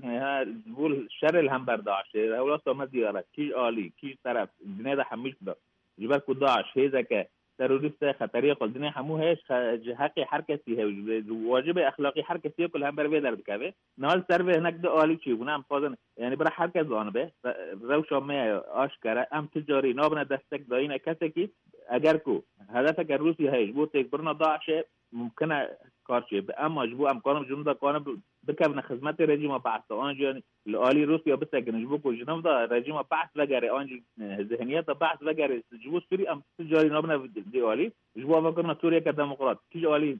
جو شر الهم برداشت اولا سومت دیاره کیش عالی کیش طرف دنیا ده همیش بده جبر کداش هیزه که تروریست خطری قلدنی همو هیش حقی هر کسی هست واجب اخلاقی هر کسی کل هم بر وی درد که نال سر به هنگ ده عالی چی بونه ام خواهدن یعنی برای هر کس آنه روش آمه آشکره ام تجاری نابنه دستک داینه کسی که اگر کو هدف که روسی هیش بود یک برنا داعشه ممکنه کارچه اما جبو امکانم جنودا کانه بکبن خدمت رژیم بعث آنجا العالی روسیا بسکن جبو کو جنوب دا رژیم بعث وگره آنج ذهنیت بعث وگره جبو سوری ام تجاری نابنه دی عالی جبو فکرنا سوریه که دموکرات کیش عالی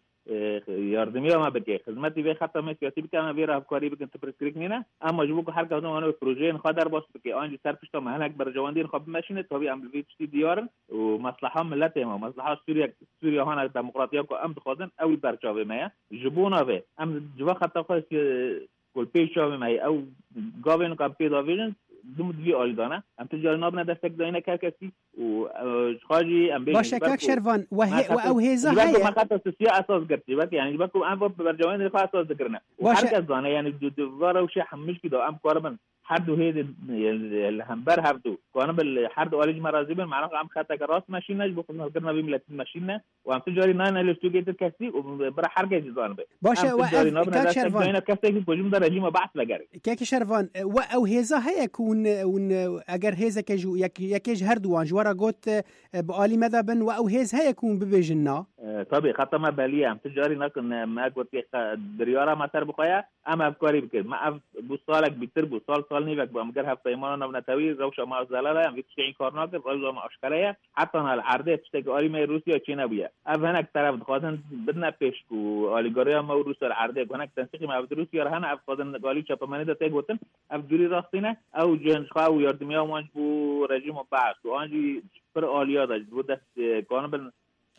یاردمی ما بگه خدمتی به ختم سیاسی بکنه وی راهکاری بکن تپرسکریک نه اما جبو هر کدوم اون پروژه خادر باش بگه آنج سرپشت مهلک بر جواندین خب ماشینه تو بی ام ویچ دیار و مصلحه ملت ما مصلحه سوریا هان دموکراتیا کو ام خودن اول برچاوه ما جبونا به ام جوا خطا خاص کل پیشاوه ما او گاوین کامپی داویژن دوم دوی آلدانه ام تجاری نابنه دستک داینه کسی و خاجی ام باشه کاک شروان و او هیزا هیا ما خاطر سیاسی اساس گرتی وقت یعنی بکو ام برجوان خاص اساس ذکرنا و هر کس دانه یعنی دوباره وش همش كده ام قربا حد هيد الهمبر هبدو كان بالحد اوريج مرازيب معناها ام خاطر راس ماشين نج بكون قرنا بملت ماشين وام تجاري نانا لستوجيت كاسي وبرا حركه جزان به باشه كاك شروان كاسي بوجم در رژیم بعث لگری كاك شروان و او هيزا هيا كون اگر هيزا كجو يكيج هردوان جوارا قوت بعالي مذهبن و او هيز هيا كون ببيجنا طبي ختمه باليه ام تجاري نكن ما قلت درياره ما تر بخيا اما افكاري بك ما بوصالك بيتر بوصال سال نيفك بامگر هفته ایمان نتوی روش ما زلاله ام ویچین کارناک روز ما اشکاله حتی نال عرضه تشتک آلیم روسیا چینه بیه افهنک طرف خواهن بدن پیش کو آلیگاریا ما روسیا عرضه کنک تنسیقی ما روسیا رهن افخواهن گالی چپمانی دته گوتن اف جوری راستینه او جنس خواه و یاردمیا وانج بو رژیم بعث و آنجی پر آلیا داشت بود دست کانبل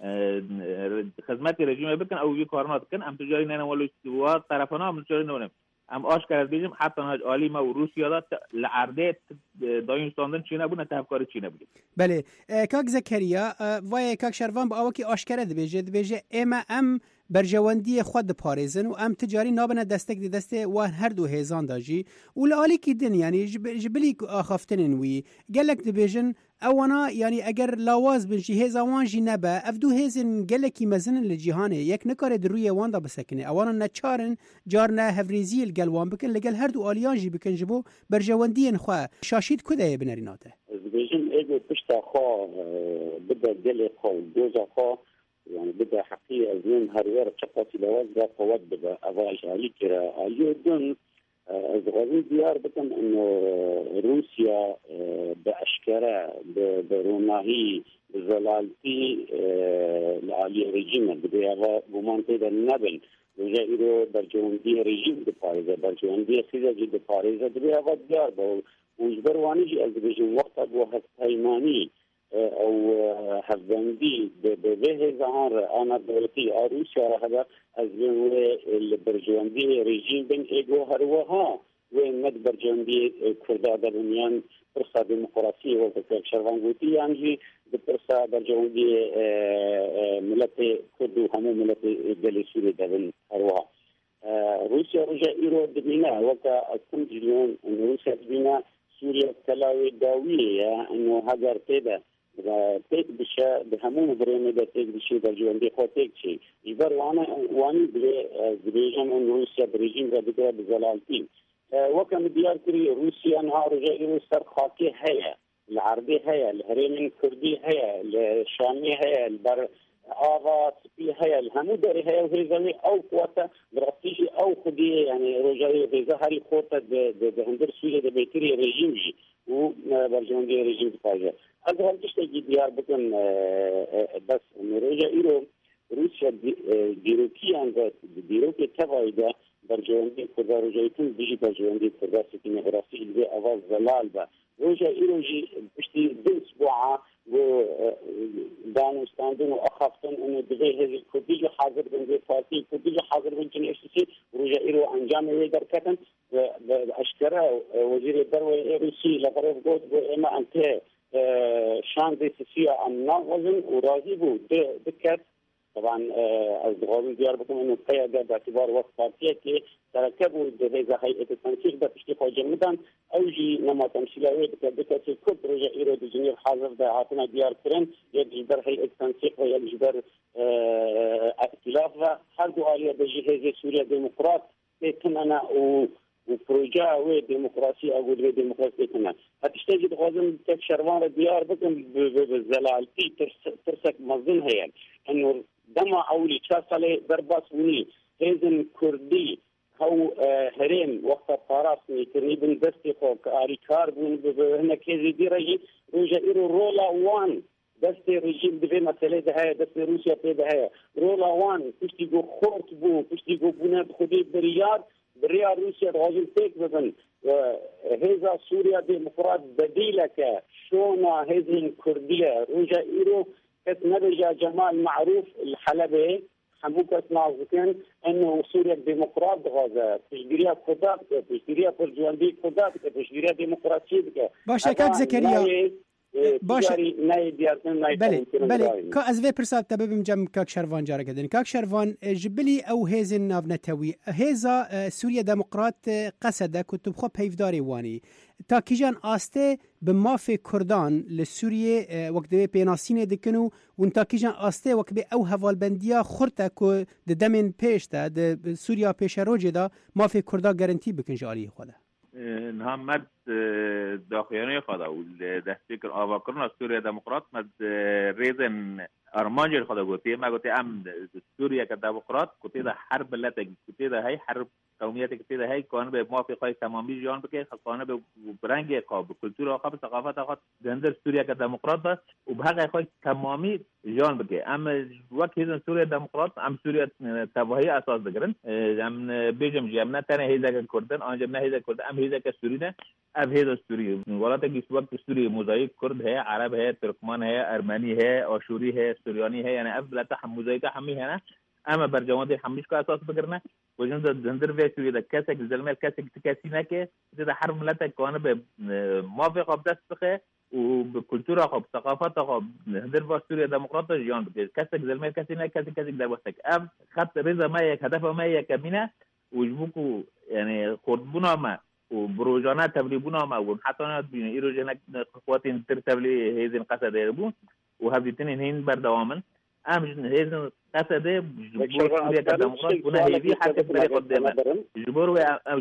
خدمت رژیم بکن او یه کارنات کن ام تجاری نه ولو و طرفنا ام تجاری نه ام آشکار بیجم حتی نهاج عالی ما و روسیا داد لعرده داینستاندن چینه بود نتافکار چینه بود بله کاک زکریا وای کاک شروان با آوکی آشکار دبیجه اما ام برجواندی خود پاریزن و ام تجاری نابنه دستک دی دسته و هر دو هیزان داجی و لالی کی دن یعنی جبلی آخفتنن وی گلک دبیجن اوانا یعنی اگر لاواز بنجی هیزا وانجی نبا افدو هیزن گلکی مزنن لجیهانه یک نکاره در روی واندا بسکنه اوانا نچارن جارنا هفریزی الگلوان بکن لگل هر دو آلیانجی بکن جبو برجواندی خواه شاشید کده بنریناته بيجن اجو بشتا خا بدا دل خا دوزا خا يعني بدا حقيقة زين هرير شقاتي لوزا قوات بدا أواج علي كرا علي دون غازي ديار بكم إنه روسيا بأشكرا بروناهي بزلالتي لعلي رجيم بدا بمانتي دا النبل وجائرو برجواندي رجيم دفاريزا برجواندي خيزا جي دفاريزا بدا أواج ديار وجبر وانجي أزبجي وقت أبو هستايماني او حفظاندي به زهر انا دولتي روسيا هذا از البرجواندي رژیم بن ايجو هروها وين مد برجواندي كردا دنيان فرصه ديمقراطيه وكذا شرفانغوتي يعني فرصه برجواندي ملت كردو هم ملت دلسوري دبن هروها روسيا رجع ايرو دبنا وكا استنجلون ان روسيا دبنا سوريا كلاوي داويه انه هاجر كده تيك بشا بهمون بريمه ده تيك بشي برجواندي خو تيك شي يبر واني بريجن ان روسيا بريجين ده بده بزلالتي وكان ديار كري روسيا نهار جاي سر خاكي هيا العربي هيا الهرم الكردي هيا الشامي هيا البر آغا سبي هيا الهمودري هيا وهي او قوة براتيجي او خدي يعني رجعي بظهري خوطة بهندر سوريا ده بيتري ريجيمي وبرجواندي ريجيم تفاجأ أظهر تشتغل ديار بكن بس رجع إيرو روسيا ديروكي عند ديروكي تبعيدا برجواندي كذا رجعتون بيجي برجواندي كذا سكين غراسي اللي أواز زلال با روجا إيروجي بشتي دل أسبوعة دانستاندن وأخفتن إنه دبي هذه الكردية حاضر بن فارسي الكردية حاضر بن كنيشتي روجا إيرو أنجام ويدر كتن أشكره وزير الدولة الروسي لغرب جود وإما أنت شان دي سياسية أم ناغزن وراضي بو دكت طبعا أصدقائي ديار بكم إنه قيادة باعتبار وقت بارتية كي تركبوا هذا هيئة التنسيق بتشتيقوا جمدا أوجي نما تمثيلية بكتة كرد رجع إيرو دجنير حاضر دعاتنا ديار كرن يجبر هيئة التنسيق ويجبر ائتلافها هردو آلية بجهاز سوريا ديمقراط لكن أنا وبروجا وديمقراطية أقول ديمقراطية كمان هتشتاجد غازم تك شروان ديار بكم بزلالتي ترسك مظن هي إنه دما أولي شاسلة درباسوني هزن كردي هو هرم وقت طرفني تقريبا دستي فوق أريكار هنا كذي درجة روجا إيرو رولا وان دستي رجيم دفي مسألة ده دستي روسيا في ده رولا وان كشتي جو خورت بو كشتي جو بنات خدي بريار روسيا راجل تيك ببن هذا سوريا ديمقراط بديلك شونا هذه كردية روجا إيرو كت نرجع جمال معروف الحلبي حموك اسمع ذكر انه سوريا ديمقراط غازة تشجيريا كردات تشجيريا برجواندي كردات تشجيريا ديمقراطية باشا كاك زكريا باشا بله که از وی پرساب تبیم جم کاک شروان جاره کردن کاک شروان جبلی او هزن نافنتوی هزا سوریا دموکرات قصده کتب خو پیفداری وانی تا کیجان آسته به مافی کردان لسوریه وقت به پیناسینه دکنو و تا کیجان آسته وقت به او حوالبندیا خورته که دمین پیشته د سوریا پیش روجه دا مافی کردا گارنتی بکن جالی خوده نهمت داخلانه خدا و دستیکر آواکرنا سوریا دموکرات مد ریزن ارمانجر خدا گوتی ما گوتی ام سوریا که دموکرات گوتی ده حرب لتگی گوتی ده های حرب قومیت گوتی ده های کانون به موافقای تمامی جان بکه کانون به برنگ قاب کلتور آخاب ثقافت آخاد دندر سوریا که دموکرات بس و به حق خواهی تمامی جان بکه ام وقت هیزن سوریا دموکرات ام سوریا تباهی اساس دگرن ام بیجم جمنا تنه هیزا که کردن آنجا نه هیزا کردن ام هیزا که سوری نه اب هیزا سوری ولات که اس وقت سوری موزاییک کرد ہے عرب ہے ترکمان ہے ارمنی ہے آشوری ہے سوریانی ہے یعنی اب لتا هم موزاییک همی ہے نا اما برجوان دی همیش کا اساس بگرنا وجن دندر وی سوری دا کسک زلمه کسک تکسی نه که دا حرب لتا کانه به موافق اب دست بخه و بكولتورا خب ثقافات خب هندر با سوريا ديمقراطية جيان بكير كسك زلمة كسينا كسك در وسك أم خط رضا ما يك هدف ما يك كمينة وجبوكو يعني خطبونا ما وبروجانا تبليبونا ما وحطنا بين إيروجنا قواتين ترتبلي هذين قصد يربون وهبتين هين بردوامن أم هذين قصد جبور سوريا كديمقراط كنا هيبي حتى بري قدامنا جبور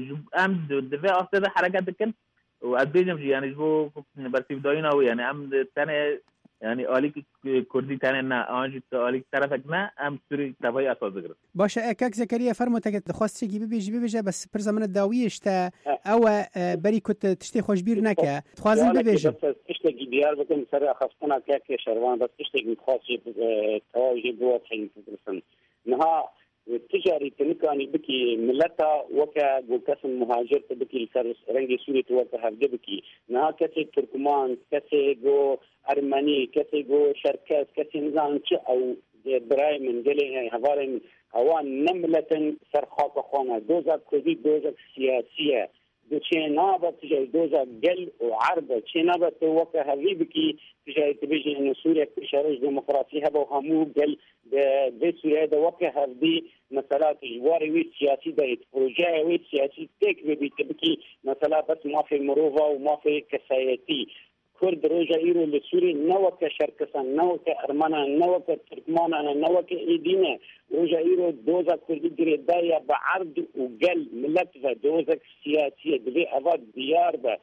أم دفاع أصلا حركات كن وأدبيجم يعني جو برتيب داينا ويعني أم تاني يعني آلیک کردی تنه نه آنجی آلیک طرفک نه ام سوری تبایی اساس بگیره باشه اکاک زکریا فرموت که خواست چی ببیجه بس پر زمان داویش تا او بری کت تشتی خوشبیر نکه خوازم ببیجه تشتی دیار بکن سر خفتنا که شروان بس تشتی خاصی تواجه بود حین تدرسن نها تجاري تنكاني بكي ملتا وكا قسم مهاجر بكي رنجي سوري توقع هفده بكي نها كسي تركمان كسي جو أرمني كسي جو شركات كسي نظام او براي من قلي هفارين اوان نملة سرخاق اخوانا دوزا كردي دوزا سياسية دو چنابا تجاري دوزا قل وعربة چنابا توقع هفده بكي تجاري تبيجي انه سوريا كشارج ديمقراطي هبا وهمو قل ده سوريا ده وقع هفده مثلا تجواري ويت سياسي ده بروجاي ويت سياسي تك بيتبكي مثلا بس ما في مروفا وما في كسايتي كرد روجا ايرو لسوري نوكا شركسان نوكا ارمانا نوكا تركمانا نوكا ايدينا روجا ايرو دوزا كردي جري دايا بعرض وقل ملتفة دوزا سياسية دي افاد ديار با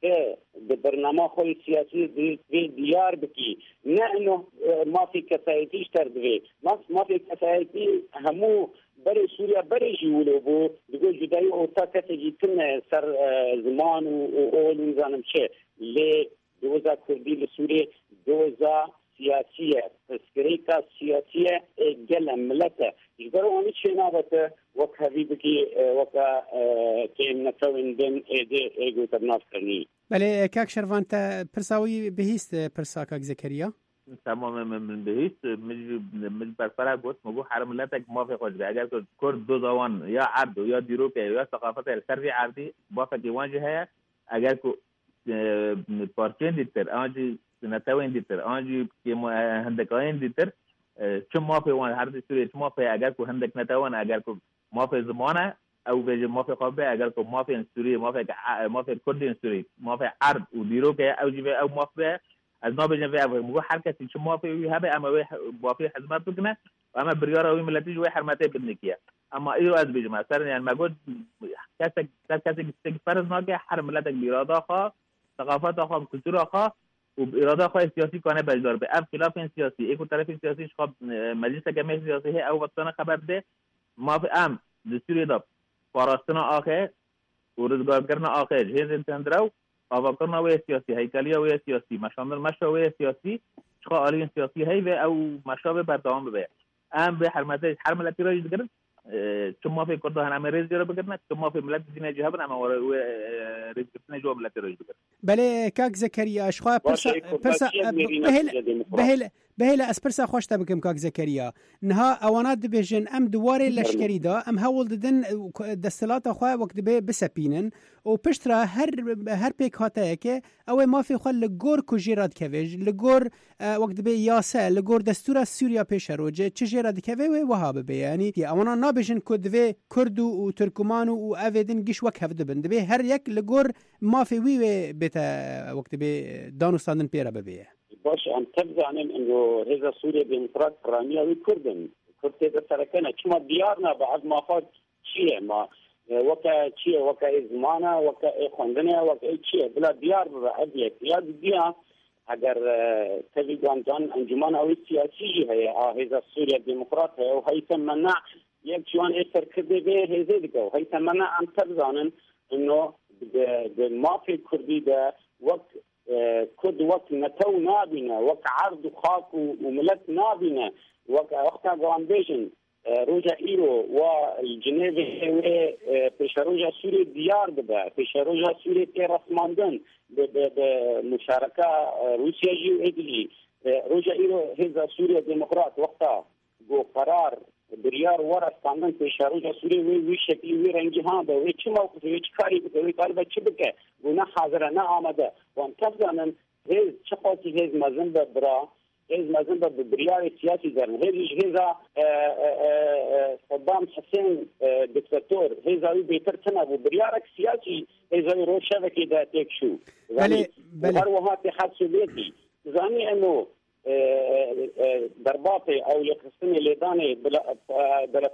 ببرنامج خوي سياسي دي ديار بكي نحن ما في كسايتي اشتر ما في كسايتي همو بري سوريا بري جولو بو بيقول جداي اوتا كتجي كنا سر زمان واول نظام شيء لي دوزا كردي لسوريا دوزا سياسية تسكريكا سياسية جل ملته يقدروا أن يشينابته وكا بيبكي وكا كين نتوين دن إيجو تبناف كرني. بله كاك شروانتا برساوي بهيست برسا كاك زكريا؟ تمام من بهيست مش برفرق بوت مبو حرم ملتك موافق وجه اگر كرد دو زوان يا عرض يا ديروبيا يا ثقافة السرفي عرضي موافق يواجهها اگر كو بارچين ديتر آنجي نتوين ديتر آنجي هندكاين ديتر چه موافق وان هر سوري چه موافق اگر كو هندك نتوان اگر كو موافق زمانه او بيجي موافق قبه اگر كو موافق سوري موافق كردين سوري موافق عرض وديروبيا او جيبه او موافق از ما بجن في أفهم مو حركة شو موافق ويهابه أما موافق حزمات بكنا وأما بريارة ويم التي جوا حرمتين بالنكية أما إيرو از بيجمع صار يعني ما قلت كاسك فرض ناقة حرم ملتك بإرادة خا ثقافات خا كلتورة خا وبإرادة خا سياسي كانه بجدار بأف خلاف سياسي إيكو طرف سياسي شخاب مجلس جمعية سياسية أو وطننا خبر ده ما في أم دستوري ده فارستنا آخر ورزقار كرنا آخر جهاز انتندرو آواکرنا وی سیاسی هیکلیا وی سیاسی مشامل مشا وی سیاسی شخا آلین سیاسی هی و او مشابه بردام به ام به حرمته حرم ملتی را یدگرد چما فی کرده هنامه ریز جرا بگردن چما فی ملت دینه جهبن اما و ریز کردن جو ملتی را یدگرد بله کاک زکریا اشخوا پرسا بهل اسپرسا خوش تبکم کاک زکریا نها اوانات دبیجن ام دواره لشکری دا ام هول ددن دستلات خوا وقت به بسپینن و پشترا هر پیک هاته که او ما فی خل لگور کجیراد کویج لگور وقت به یاسه لگور دستور سوریا پیش روجه چجیراد کوی و وهاب به یعنی اونا نابیجن کدوی کرد و ترکمان و اویدن گیش وک هفت بند به هر یک لگور ما فی وی بتا وقت به دانستان پیرا به باش ام تبزعنم انه هذا سوريا ديمقراط رامية وكردن كرد تركنا كما ديارنا بعد ما فات شيء ما وكا شيء وكا إزمانا وكا خندنا وكا شيء بلا ديار بعدية ديار ديا اگر تبي جان انجمان او سياسي هي هذا سوريا ديمقراط هي وهي تمنع يكشوان اثر كده به هذا ديكو هي تمنع ام تبزعنم انه ما في كردي ده وقت كد وقت نتو نابنا وقت عرض خاك وملت نابنا وقت غامبيشن روجا إيرو والجنيفي بيش روجا سوري ديار بدا بيش روجا سوري تيرسماندن بمشاركة روسيا جي وإدلي روجا إيرو هذا سوريا ديمقراط وقتها جو قرار بريار ورا استاندن بيش روجا سوري وي شكلي وي رنجي هذا وي چه موقف وي چكاري بده وي قلبه چه بكه ونا حاضر نه آمده وان تفضلن هز چقاتی هز مزن برا هز مزن بريار سياسي درن هذا صدام حسين دكتاتور هذا بيتر تنابو بريارك سياسي هذا روشة كده تكشو بله هر وها اتحاد سوفيتي زاني انه ضرباتي او يقسمي لداني بلا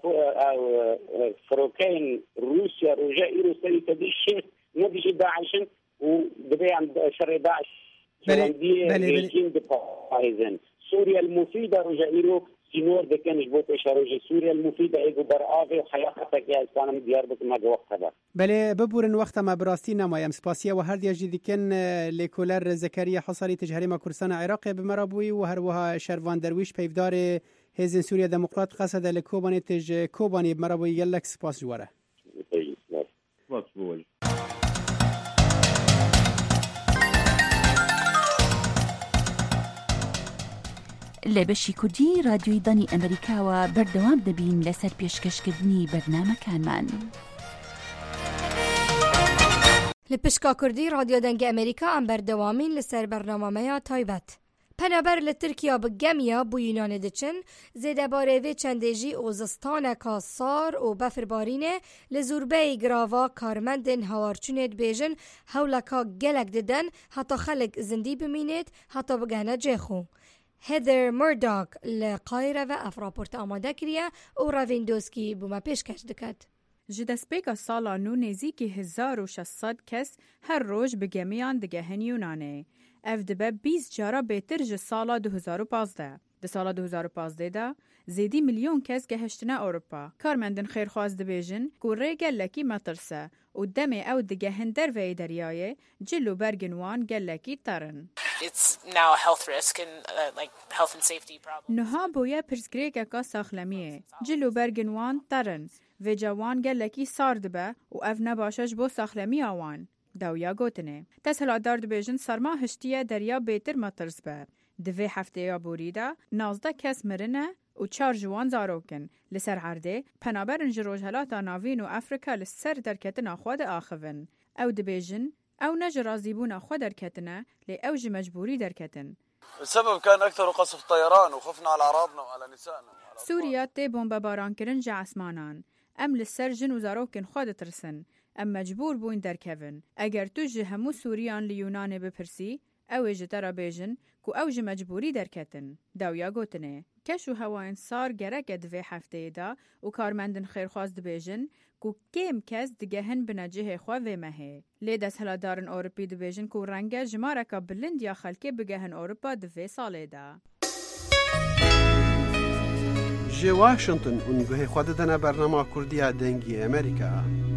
فروكين روسيا رجاء ايرو سري تدي الشيخ نبيجي داعشن ودبي عند شر داعش بله سوريا المفيدة رجاء ايرو سينور دكان جبوت اشاروجي سوريا المفيدة ايجو برآفي وحياقتك يا اسانم ديار بكما وقت هذا بله ببورن وقت ما براستي نمایم سپاسیه و هر دیجی دیکن لیکولر زکریا حصاری تجهری ما کردستان عراق بمرابوی و هر وها شروان درویش پیفدار هزین سوریا دموکرات قصد لکوبانی تج کوبانی بمرابوی یلک سپاس جواره سپاس بول لە بەشی کوردی رادیۆی دانی ئەمریکاوە بەردەوام دەبین لەسەر پێشکەشکردنی بەرنامەکانمان. لە پشکا کوردی رادیۆ دەنگی ئەمریکا ئەم بەردەوامین لەسەر بەرنامەمەیە تایبەت. پەنەبەر لە تورکیا بگەمیە بۆ یونانê diçin zêdebarê vê çendêjî û zistaneka sar û befirbarînê li zûrbeyê girava karmendên hawarçûnê dibêjin hewleka gelek didin heta xelek zindî bimînêt heta bigehne cêxû. Heather Murdoch li Qayre ve ev raporta amade kiriye û Ravindowski bûme pêşkeş diket. Ji destpêka sala nû nêzîkî 1600 kes her roj bi gemiyan digehin Yûnanê. Ev dibe 20 cara bêtir ji sala 2015. Di sala 2015 de zêdî milyon kes geheştine Ewropa. Karmendin xêrxwaz dibêjin ku rê gelekî metirse û demê ew digehin derveyê deryayê cil û bergin wan gelekî terin. نها بویا پرسگریکا ساخلمیه جلو برگن وان ترن و جوان گلکی سارد به و اف نباشش بو ساخلمی آوان داویا گوتنه تسهیلاتدار دبیجن سرما هشتیه دریا بیتر مطرز به دوی هفته یا بوریدا 19 کس مرنه و 4 جوان زاروکن لسر عرده پنابرن جروجهلات ناوین و افریقا لسر درکتن آخواد آخوین او دبیجن او نجرازيبون أخو دركتنا لأوج مجبوري دركتن. السبب كان أكثر قصف طيران وخفنا على أعراضنا وعلى نسائنا. سوريا تي بومبا باران كرن جا عسمانان. أم للسرجن وزاروكن خود ترسن. أم مجبور بوين دركفن. أجر توجه همو سوريان ليونان ببرسي أوج ترى بيجن كو أوج مجبوري دركتن. داويا قوتنه. كشو هواين صار جرك دوي هفته دا وكارمندن خيرخواز دبيجن کو کم کس دگهن بنجه خوا و مه لید از هلادارن اوروپی دبیجن کو رنگ جمارکا بلند یا خلکی بگهن اوروپا دوی ساله دا جی واشنطن اونگوه خود دنه برنامه کردی دنگی امریکا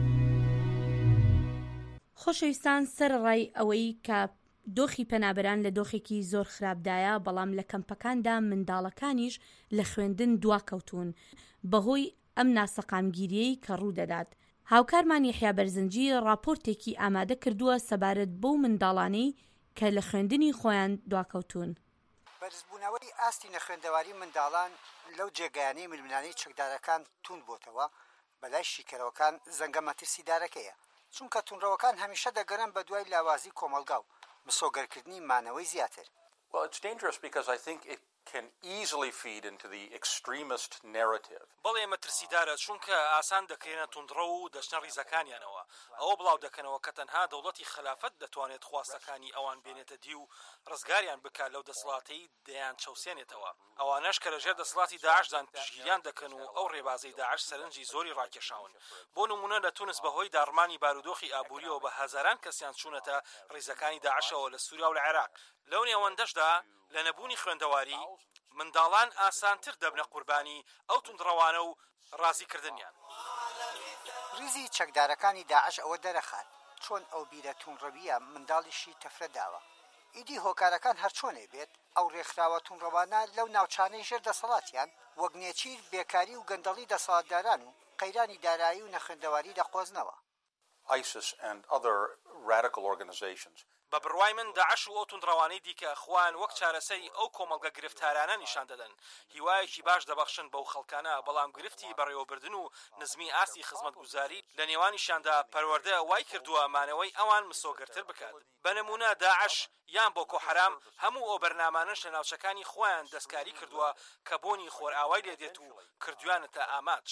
خۆشەویستان سەر ڕای ئەوەی کە دۆخی پەنابەران لە دۆخێکی زۆر خراپدایە بەڵام لە کەمپەکاندا منداڵەکانیش لە خوێندن دواکەوتون بەهۆی ئەم ناسەقامگیریەی کە ڕوو دەدات. هاوکارمان یحیا بەرزنجی راپۆرتێکی ئامادە کردووە سەبارەت بەو منداڵانەی کە لە خوێندنی خۆیان دواکەوتون. بەرزبوونەوەی ئاستی نەخوێندەواری منداڵان لەو جێگایانەی ململانەی چەکدارەکان تون بۆتەوە بەلای شیکەرەوەکان زەنگە مەترسیدارەکەیە چونکە تونڕەوەکان هەمیشە دەگەڕن بە دوای لاوازی کۆمەلگا و مسۆگەرکردنی مانەوەی زیاتر. Well, it's dangerous because I think it can easily feed into the extremist narrative. بەڵێ مەترسیدارە چونکە ئاسان دەکرێنە توندڕە و دەچنە ڕیزەکانیانەوە ئەوە بڵاو دەکەنەوە کە تەنها دەوڵەتی خلافەت دەتوانێت خواستەکانی ئەوان بێنێتە دی و ڕزگاریان بکات لەو دەسەڵاتەی دەیان چەوسێنێتەوە ئەوانەش کە لەژێر دەسەڵاتی داعشدان پشگیریان دەکەن و ئەو ڕێبازەی داعش سەرنجی زۆری ڕاکێشاون بۆ نمونە لە تونس بەهۆی داڕمانی بارودۆخی ئابووریەوە بە هەزاران کەسیان چوونەتە ڕیزەکانی داعشەوە لە سووریا و لە عێراق لەو نێوەندەشدا لە نەبوونی خوێندەواری منداڵان ئاسانتر دەبنە قوربانی ئەو توندڕەوانە و ڕازیکردنیان. ریزی چەکدارەکانی داعش ئەوە دەرەخات چۆن ئەو بیرە توونڕەویە منداڵیشی تەفرەداوە. ئیدی هۆکارەکان هەر چۆنێ بێت ئەو ڕێکخراوە توونڕەوانە لەو ناوچانەی ژێر دەسەڵاتیان وەک نێچیر بێکاری و گەندەڵی دەسەڵاتداران و قەیرانی دارایی و نەخوێندەواری دەقۆزنەوە. ISIS and other radical organizations. بە بڕوای من داعش و ئەو توندڕەوانەی دیکە خوان وەک چارەسەری ئەو کۆمەڵگە گرفتارانە نیشان دەدەن هیوایەکی باش دەبەخشن بەو خەڵکانە بەڵام گرفتی بەڕێوەبردن و نزمی ئاستی خزمەتگوزاری لە نێوانیشاندا پەروەردە وای کردووە مانەوەی ئەوان مسۆگەرتر بکات. بە نمونە داعش یان بۆکۆ حەرام هەموو ئەو بەرنامانش لە ناوچەکانی خۆیان دەستکاری کردووە کە بۆنی خۆرئاوای لێدێت و کردویانەتە ئاماچ.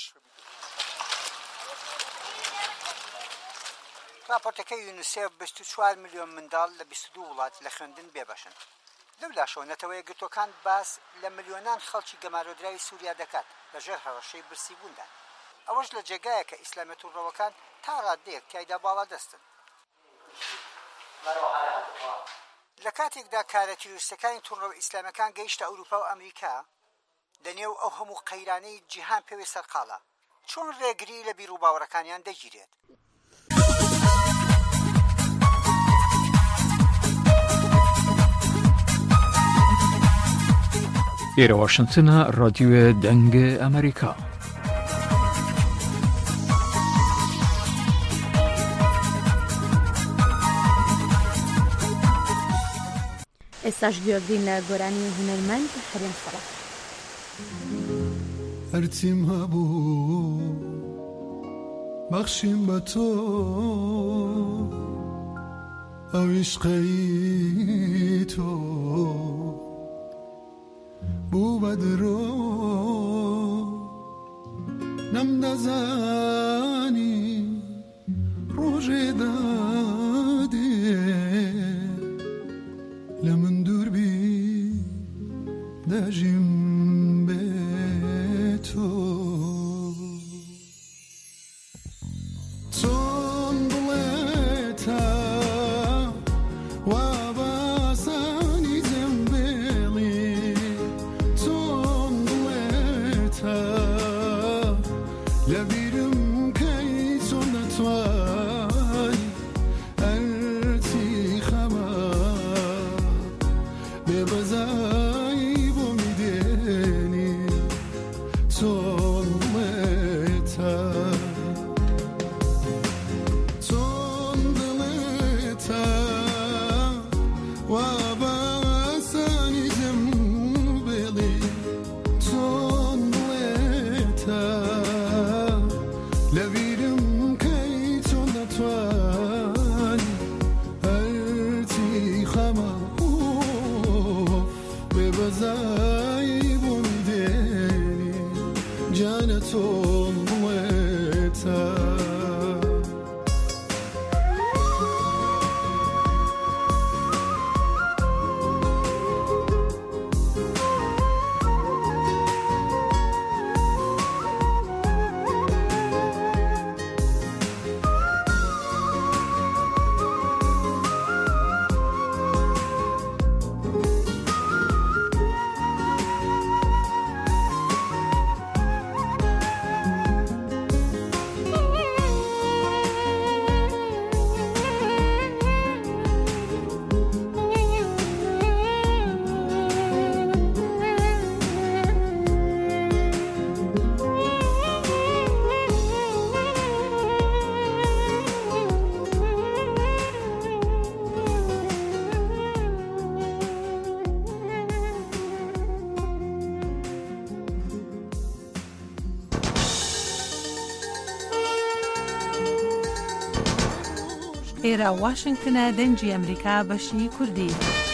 راپۆرتەکەی یونیسێف 24 میلیۆن منداڵ لە 22 وڵات لە خوێندن بێبەشن. لەولا شۆنەتەوەی گرتوەکان باس لە ملیۆنان خەڵکی گەمارۆدراوی سووریا دەکات لەژێر هەڕەشەی برسیبووندا. ئەوەش لە جێگایە کە ئیسلامی توونڕەوەکان تا ڕادەیەک تایدا باڵا دەستن. لە کاتێکدا کارە تیرۆریستەکانی توونڕەوە ئیسلامەکان گەیشتە ئەوروپا و ئەمریکا دەنێو ئەو هەموو قەیرانەی جیهان پێوێ سەرقاڵە چۆن ڕێگری لە بیر و باوەڕەکانیان دەگیرێت. ئێرە واشنتنە ڕادیۆ دەنگە ئەمریکا. ئێستاش گوێگرین لە گۆرانی هونەرمەند هەرێم سەڵات. هەرچیم هەبوو بەخشیم بە تۆ ئەو عیشقەی تۆ بوو بە درۆ نەمدەزانی ڕۆژێ دادێ لە من دووربی دەژیم بێ تۆ چۆن بڵێتە وا باسانی جەمبێڵی چۆن بڵێتە لە بیرم کەی چۆن دەتوانی ئەرچی خەمە ئێرە واشنگتنە دەنگی ئەمریکا بەشی کوردی.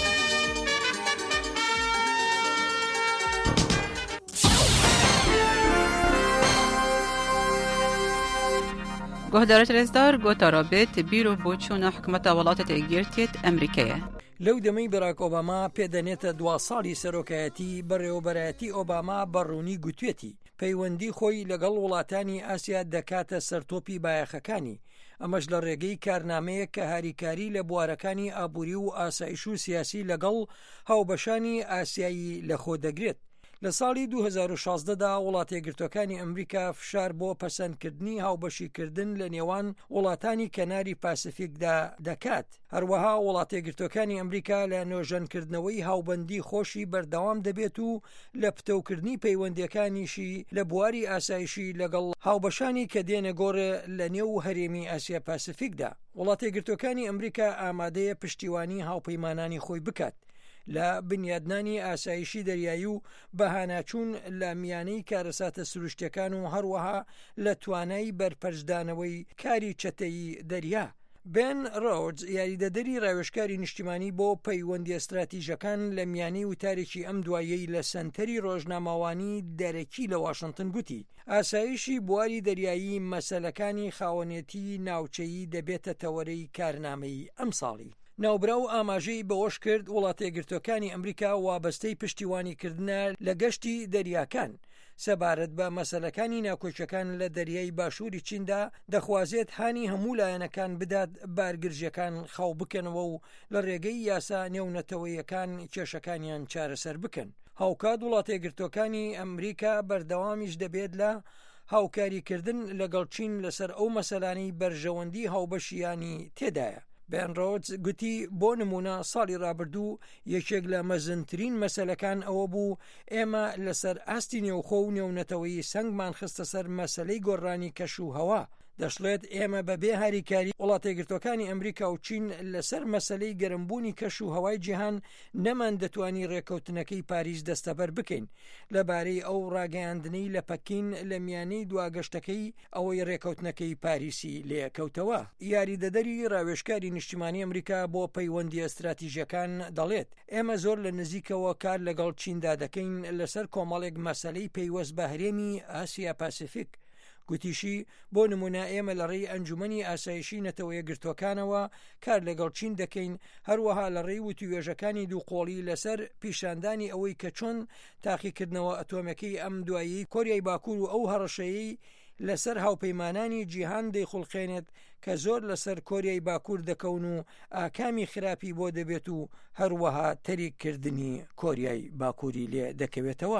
گۆهدارە ترێزدار گۆتارە بێت بیرۆ بۆ چوونە حکومەتە وڵاتە تێگیرتێت ئەمریکەیە. لەو دەمەی بەراک ئۆباما پێدەنێتە 2 ساڵی سەرۆکایەتی بەڕێوەبەرایەتی ئۆباما بەڕوونی گوتوێتی پەیوەندی خۆی لەگەڵ وڵاتانی ئاسیا دەکاتە سەرتۆپی بایەخەکانی، ئەمەش لە ڕێگەی کارنامەیە کە هاریکاری لە بوارەکانی ئابووری و ئاسایش و سیاسی لەگەڵ هاوبەشانی ئاسیایی لەخۆ دەگرێت. لە ساڵی 2016دا وڵاتە یەکگرتووەکانی ئەمریکا فشار بۆ پەسەندکردنی هاوبەشیکردن لە نێوان وڵاتانی کەناری پاسیفیکدا دەکات. هەروەها وڵاتە یەکگرتووەکانی ئەمریکا لە نۆژەنکردنەوەی هاوبەندی خۆشی بەردەوام دەبێت و لە پتەوکردنی پەیوەندیەکانیشی لە بواری ئاسایشی لەگەڵ هاوبەشانی کە دێنە گۆڕێ لە نێو هەرێمی ئاسیا پاسیفیکدا. وڵاتە یەکگرتووەکانی ئەمریکا ئامادەیە پشتیوانی هاوپەیمانانی خۆی بکات لە بنیادنانی ئاسایشی دەریایی و بەهاناچوون لە میانەی کارەساتە سروشتەکان و هەروەها لە توانای بەرپەرزدانەوەی کاری چەتەیی دەریا. بێن ڕۆدز یاریدەدەری ڕاوێژکاری نیشتیمانی بۆ پەیوەندی ئەستراتیژەکان لە میانەی وتارێکی ئەم دوایەی لە سەنتەری ڕۆژنامەوانی دەرەکی لە واشنگتن گوتی ئاسایشی بواری دەریایی مەسەلەکانی خاوەنێتی ناوچەیی دەبێتە تەوەرەی کارنامەی ئەم ساڵی. ناوبرا و ئاماژەی بەوەش کرد وڵاتە یەکگرتووەکانی ئەمریکا وابەستەی پشتیوانیکردنە لە گەشتی دەریاکان سەبارەت بە مەسەلەکانی ناوکۆچەکان لە دەریای باشووری چیندا دەخوازێت هانی هەموو لایەنەکان بدات بارگرژەکان خاو بکەنەوە و لە ڕێگەی یاسا نێونەتەوەیەکان کێشەکانیان چارەسەر بکەن. هاوکات وڵاتە یەکگرتووەکانی ئەمریکا بەردەوامیش دەبێت لە هاوکاریکردن لەگەڵ چین لەسەر ئەو مەسەلانەی بەرژەوەندی هاوبەشیانی تێدایە. بێن ڕۆدز گوتی بۆ نمونە ساڵی ڕابردوو یەکێک لە مەزنترین مەسەلەکان ئەوە بوو ئێمە لەسەر ئاستی نێوخۆ و نێونەتەوەی سنگمان خستە سەر مەسەلەی گۆڕانی کەش و هەوا. دەشڵێت ئێمە بەبێ هاریکاری وڵاتە یەکگرتووەکانی ئەمریکا و چین لەسەر مەسەلەی گەرمبوونی کەش و هەوای جیهان نەمان دەتوانی ڕێکەوتنەکەی پاریس دەستەبەر بکەین لەبارەی ئەو ڕاگەیاندنەی لە پەکین لە میانەی دواگەشتەکەی ئەوەی ڕێکەوتنەکەی پاریسی لێکەوتەوە. یاریدەدەری ڕاوێژکاری نیشتیمانی ئەمریکا بۆ پەیوەندی ئەستراتیژیەکان دەڵێت ئێمە زۆر لە نزیکەوە کار لەگەڵ چیندا دەکەین لەسەر کۆمەڵێک مەسەلەی پەیوەست بە هەرێمی ئاسیا پاسیفیک. گوتیشی بۆ نمونە ئێمە لە ڕێی ئەنجومەنی ئاسایشی نەتەوە یەکگرتووەکانەوە کار لەگەڵ چین دەکەین، هەروەها لە ڕێی وتوێژەکانی دووقۆڵی لەسەر پیشاندانی ئەوەی کە چۆن تاقیکردنەوە ئەتۆمەکەی ئەم دوایی کۆریای باکوور و ئەو هەڕەشەیەی لەسەر هاوپەیمانانی جیهان دەیخڵقێنێت کە زۆر لەسەر کۆریای باکوور دەکەون و ئاکامی خراپی بۆ دەبێت و هەروەها تەریککردنی کۆریای باکووری لێ دەکەوێتەوە.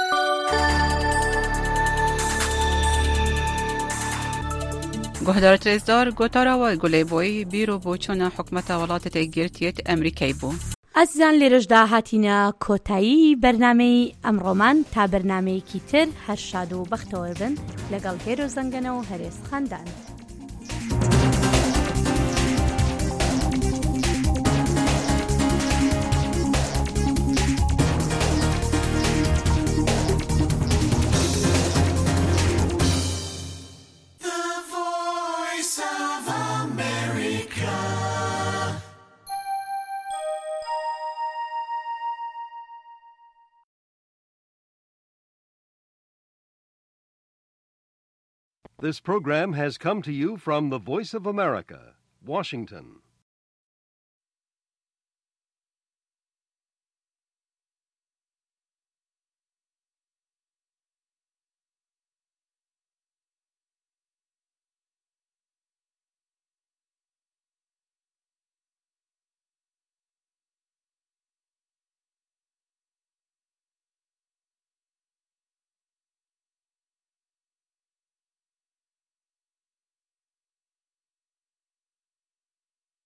گۆهدارە ترێزدار گۆتاراوە گولەیبۆی بیرۆ بۆ چوونە حکومەتە وڵاتە تێگیرتێت ئەمریکای بوو. ئازیزان لێرەشدا هاتینە کۆتایی بەرنامەی ئەمڕۆمان تا بەرنمەیەکی تر هەر شاد و بەختەوە بن لەگەڵ هێرۆ زەنگەنە و هەرێز خاندان. This program has come to you from the Voice of America, Washington.